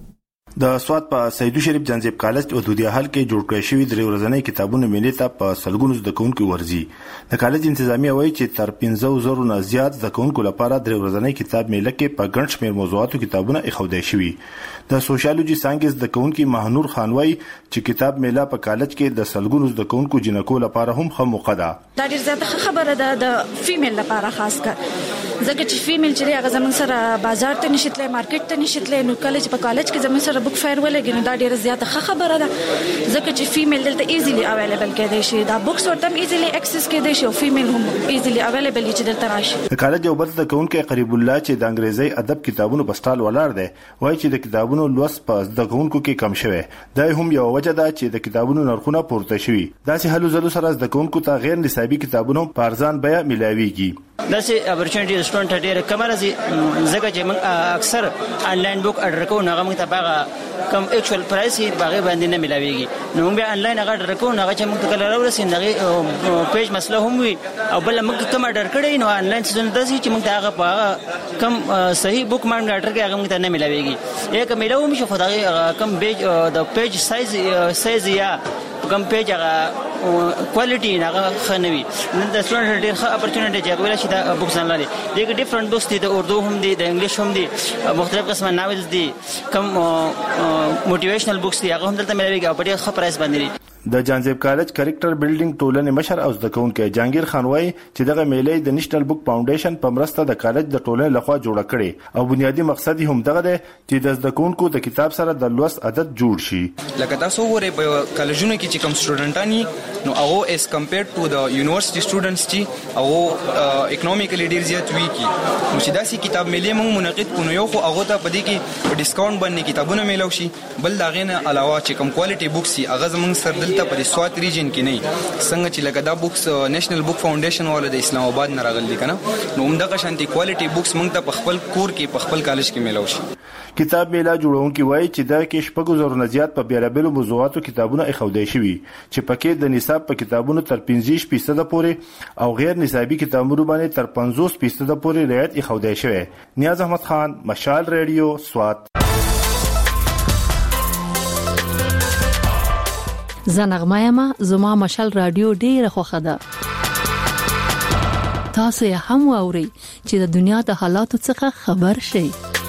د سوات په سیدو شریف جنزیب کالج او دودیا حل کې جوړ کړی شوی درې ورځنۍ کتابونه میلې ته په سلګونو زده کوونکو ورزي. د کالج انتظامیه وایي چې تر پنځه زره نه زیات زده کوونکو لپاره درې ورځنۍ کتاب میله کې په ګڼ شمېر موضوعاتو کتابونه ایښودل شوي. د سوشیالوجي څانګې زده کوونکي مهنور خان وایي چې کتاب میله په کالج کې د سلګونو زده کوونکو جنکو لپاره هم ښه موقع ده. دا ډېر زیاته خبره ده د فیمیل لپاره خاص کر ځکه چې فیمیل چې هغه زمون سره بازار ته نشیتلې مارکیټ ته نشیتلې نو کالج په کالج کې زمون سره بک فایر ولګي نو دا ډیره زیاته خبره ده ځکه چې فیمیل دلته ایزیلی اویلیبل کېدای شي دا بوکس ورته ایزیلی اکسس کېدای شي او فیمیل هم ایزیلی اویلیبل چې دلته راشي. د کالج یو بل ځکهونکي قریب الله چې د انګریزي ادب کتابونو په سټال ولاړ دی وایي چې د کتابونو لوست په ځکهونکو کې کم شوی دا هم یو وجه ده چې د کتابونو نرخونه پورته شوي. داسې هلو ځلو سره ځکهونکو ته غیر نصابي کتابونو په ارزان بیه ملاويږي. داسې اپورچونټی سټوډنټ ډېر کم راځي ځکه چې موږ اکثر انلاین بوک اډر کوو هغه موږ ته باغه کم اکچوال پرایس یې باغه باندې نه ملاويږي نو موږ انلاین هغه اډر کوو هغه چې موږ ته کله راورسي هغه پیج مسله هم وي او بل موږ کوم اډر کړی نو انلاین سيزون داسې چې موږ ته هغه په کم صحیح بوک باندې اډر کوي هغه موږ ته نه ملاويږي یک ملاو هم شو خدای کم پیج د پیج سایز سایز یا کم پیج هغه کوالټي هغه خنوي نن د سټوډنټ ډېر ښه اپورچونټی چې ویل شي دا بوکس نه لري دغه ډیفرنٹ بوکس دي د اردو هم دي د انګلیش هم دي مختلف قسمه ناولز دي کم موټیویشنل بوکس دي هغه هم دلته ملويږي او په ډېر ښه پرایس باندې. د جانزیب کالج کریکټر بلډینګ ټولنې مشر او زده کوونکی جانگیر خان وایي چې دغه میلې د نېشنل بوک فاونډیشن په مرسته د کالج د ټولنې لخوا جوړه کړې او بنیادی مقصد هم دغه دی چې د زده کوونکو د کتاب سره د لوست عادت جوړ شي. لکه تاسو وګورئ په کالجونو کې چې کوم سټوډنټانی نو هغه اس کمپیرډ ټو د یونیورسيټي سټوډنټس چې هغه اکونومیکلی ډیر زیات وی کی نو چې داسې کتاب میلې موږ منعقد کونو یو خو هغه ته پدې کې په ډیسکاونټ باندې کتابونه میلاو شي بل دا غینه علاوه چې کوم کوالټي بوکس هغه زموږ سره دلته په سوات ریجن کې نه څنګه چې لکه دا بوکس نېشنل بوک فاونډیشن والا د اسلام آباد نه راغلي کنه نو همدغه شانتي کوالټي بوکس موږ ته په خپل کور کې په خپل کالج کې میلاو شي. کتاب میله جوړونکي وایي چې دا کې شپږ زره نه زیات په بیلابېلو موضوعاتو کتابونه ایښودل شوي چې پکې د نصاب په کتابونو تر پنځه فیصد پورې او غیر نصابي کتابونو باندې تر پنځوس فیصد پورې رعایت ایښودل شوی. نیاز احمد خان مشال ریډیو سوات. زنغمایما زما مشال رادیو ډیره خوښه ده. تاسو یې هم واورئ چې د دنیا د حالاتو څخه خبر شئ.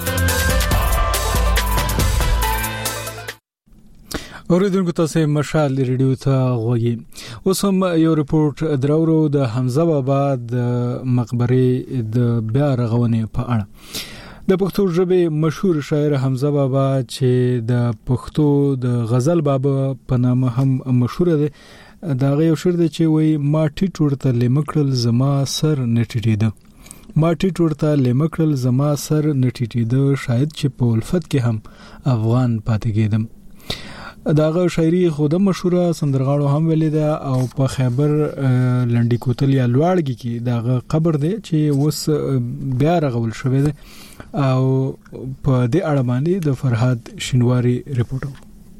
اوریدونکو تاسو مشال ریډیو ته غوږی اوس هم یو رپورت درورو د حمزه بابا د مقبره د بیا رغونې په اړه. د پښتو ژبې مشهور شاعر حمزه بابا چې د پښتو د غزل بابا په نامه هم مشهور دی دا غي یو شعر دی چې وای ما ټیټ ورته لمکړل زما سر نټیټیده ما ټیټ ورته لمکړل زما سر نټیټیده شاید چې په الفت کې هم افغان پاتې کېدم. داغه شاعري خوده مشهوره سندرغاړو هم ویلې ده او په خیبر لنډی کوتل یا لوړګي کې داغه قبر دی چې وس بیا رغول شوی دی او په دې اړه باندې د فرهاد شینواری ریپورټ.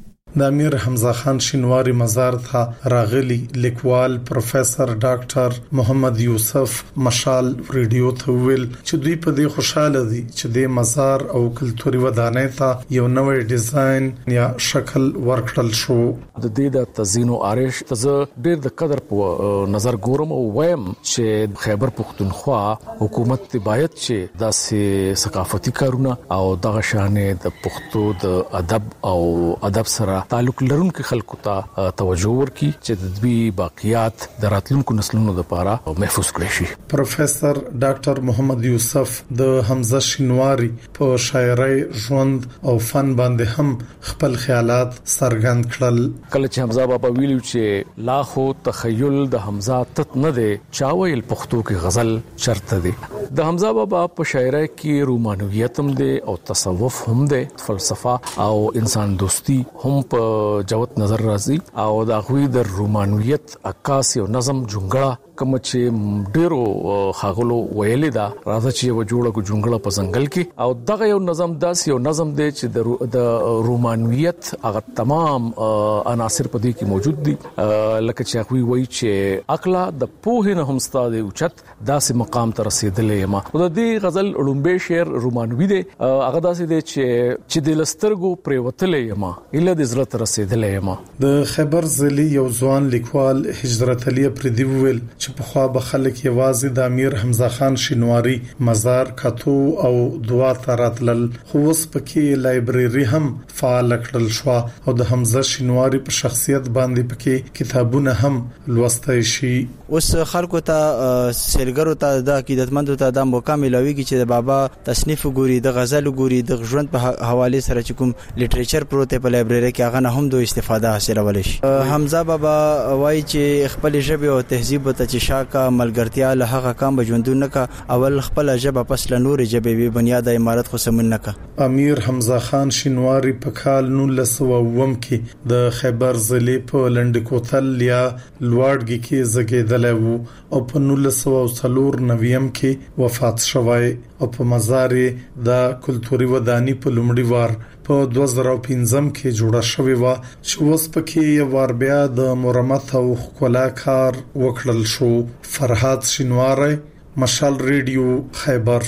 د امیر حمزه خان شینواری مزار ته راغلی لیکوال پروفیسور ډاکټر محمد یوسف مشال ریډیو ته ویل چې دوی په دې خوشاله دي چې د مزار او کلتوري ودانۍ ته یو نوې ډیزاین یا شکل ورکړل شو. د دې د تزیین او آرایش ته ډېر د قدر په نظر ګورم او وایم چې خیبر پختونخوا حکومت ته باید چې داسې ثقافتي کارونه او دغه شانې د پښتو د ادب او ادب سره تعلق لرونکو خلکو ته توجه ورکړي چې د دوی باقیات د راتلونکو نسلونو لپاره محفوظ کړي شي. پروفیسور ډاکټر محمد یوسف د حمزه شینواری په شاعرۍ ژوند او فن باندې هم خپل خیالات څرګند کړل. کله چې حمزه بابا ویلو چې لا خو تخیل د حمزه تت نه دی چاویل پښتو کې غزل چرته دی. د حمزه بابا په شاعرۍ کې رومانویت هم دی او تصوف هم دی، فلسفه او انسان دوستی هم په جوت نظر راځي او د غوی د رومانویت عکاس یو نظم جونګړه کوم چې ډیرو خاغلو ویلې دا راځي چې و جوړه کو جونګړه په ځنګل کې او دغه یو نظم داس یو نظم دی چې د رومانویت هغه تمام عناصر په دې کې موجود دي. لکه چې غوی وایي چې عقل د پوهې نه هم ستاده اوچت داسې مقام ته رسیدلې ما. د دې غزل لومبه شعر رومانوي دی، هغه داسې دی چې چې د لسترګو پریوتلې ما اله د عزت رسیدلې ما. د خیبر ضلع یو ځوان لیکوال هجرت علي پردي ویل چې په خوا به خلک یوازې د امیر حمزه خان شینواری مزار کاتو او دعا تراتل خو اوس پکې لایبرری هم فعال کړل شو او د حمزه شینواری په شخصیت باندې پکې کتابونه هم لوستای شي. اوس خلکو ته سیلګرو ته د عقیدتمندو ته د موقع ملويږي چې د بابا تصنیف ګوري، د غزل ګوري، د ژوند په حواله سره چې کوم لیټریچر پروت په لایبرری کې هغه نه هم دوی استفاده حاصلول شي. حمزه بابا وایي چې خپل ژبه او تهذیب ته چې شاکا ملګرتیا له هغه کام بجوندونه کا اول خپل ژبه پس له نور ژبه به بنیاد امارت خو سمون نکا. امیر حمزه خان شینواری په کال نولس سوه اووم کې د خیبر ضلع په لنډ کوتل یا لوړګي کې زګیدل او په نولس سوه څلور نویم کې وفات شوی او په مزار د کلتوري ودانی په لومړي وار په دوه زره پنځم کې جوړه شوې و چې اوس پکې یو وار بیا د مرمت او ښکلا کار وکړل شو. فرهاد شینواری، مشال ریډیو، خیبر.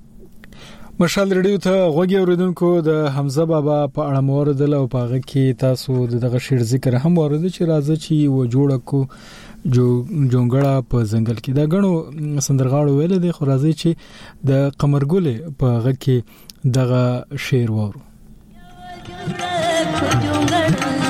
مشال ریډیو ته غوږی اوریدونکو د حمزه بابا په اړه موردل او پاغه کې تاسو دغه شعر ذکر هم ورده چې راځي چې و جوړ کو جو جونګړه په ځنګل کې دا غنو سندرغاړو ویل دي خو راځي چې د قمرګل په غږ کې دغه شعر وورو.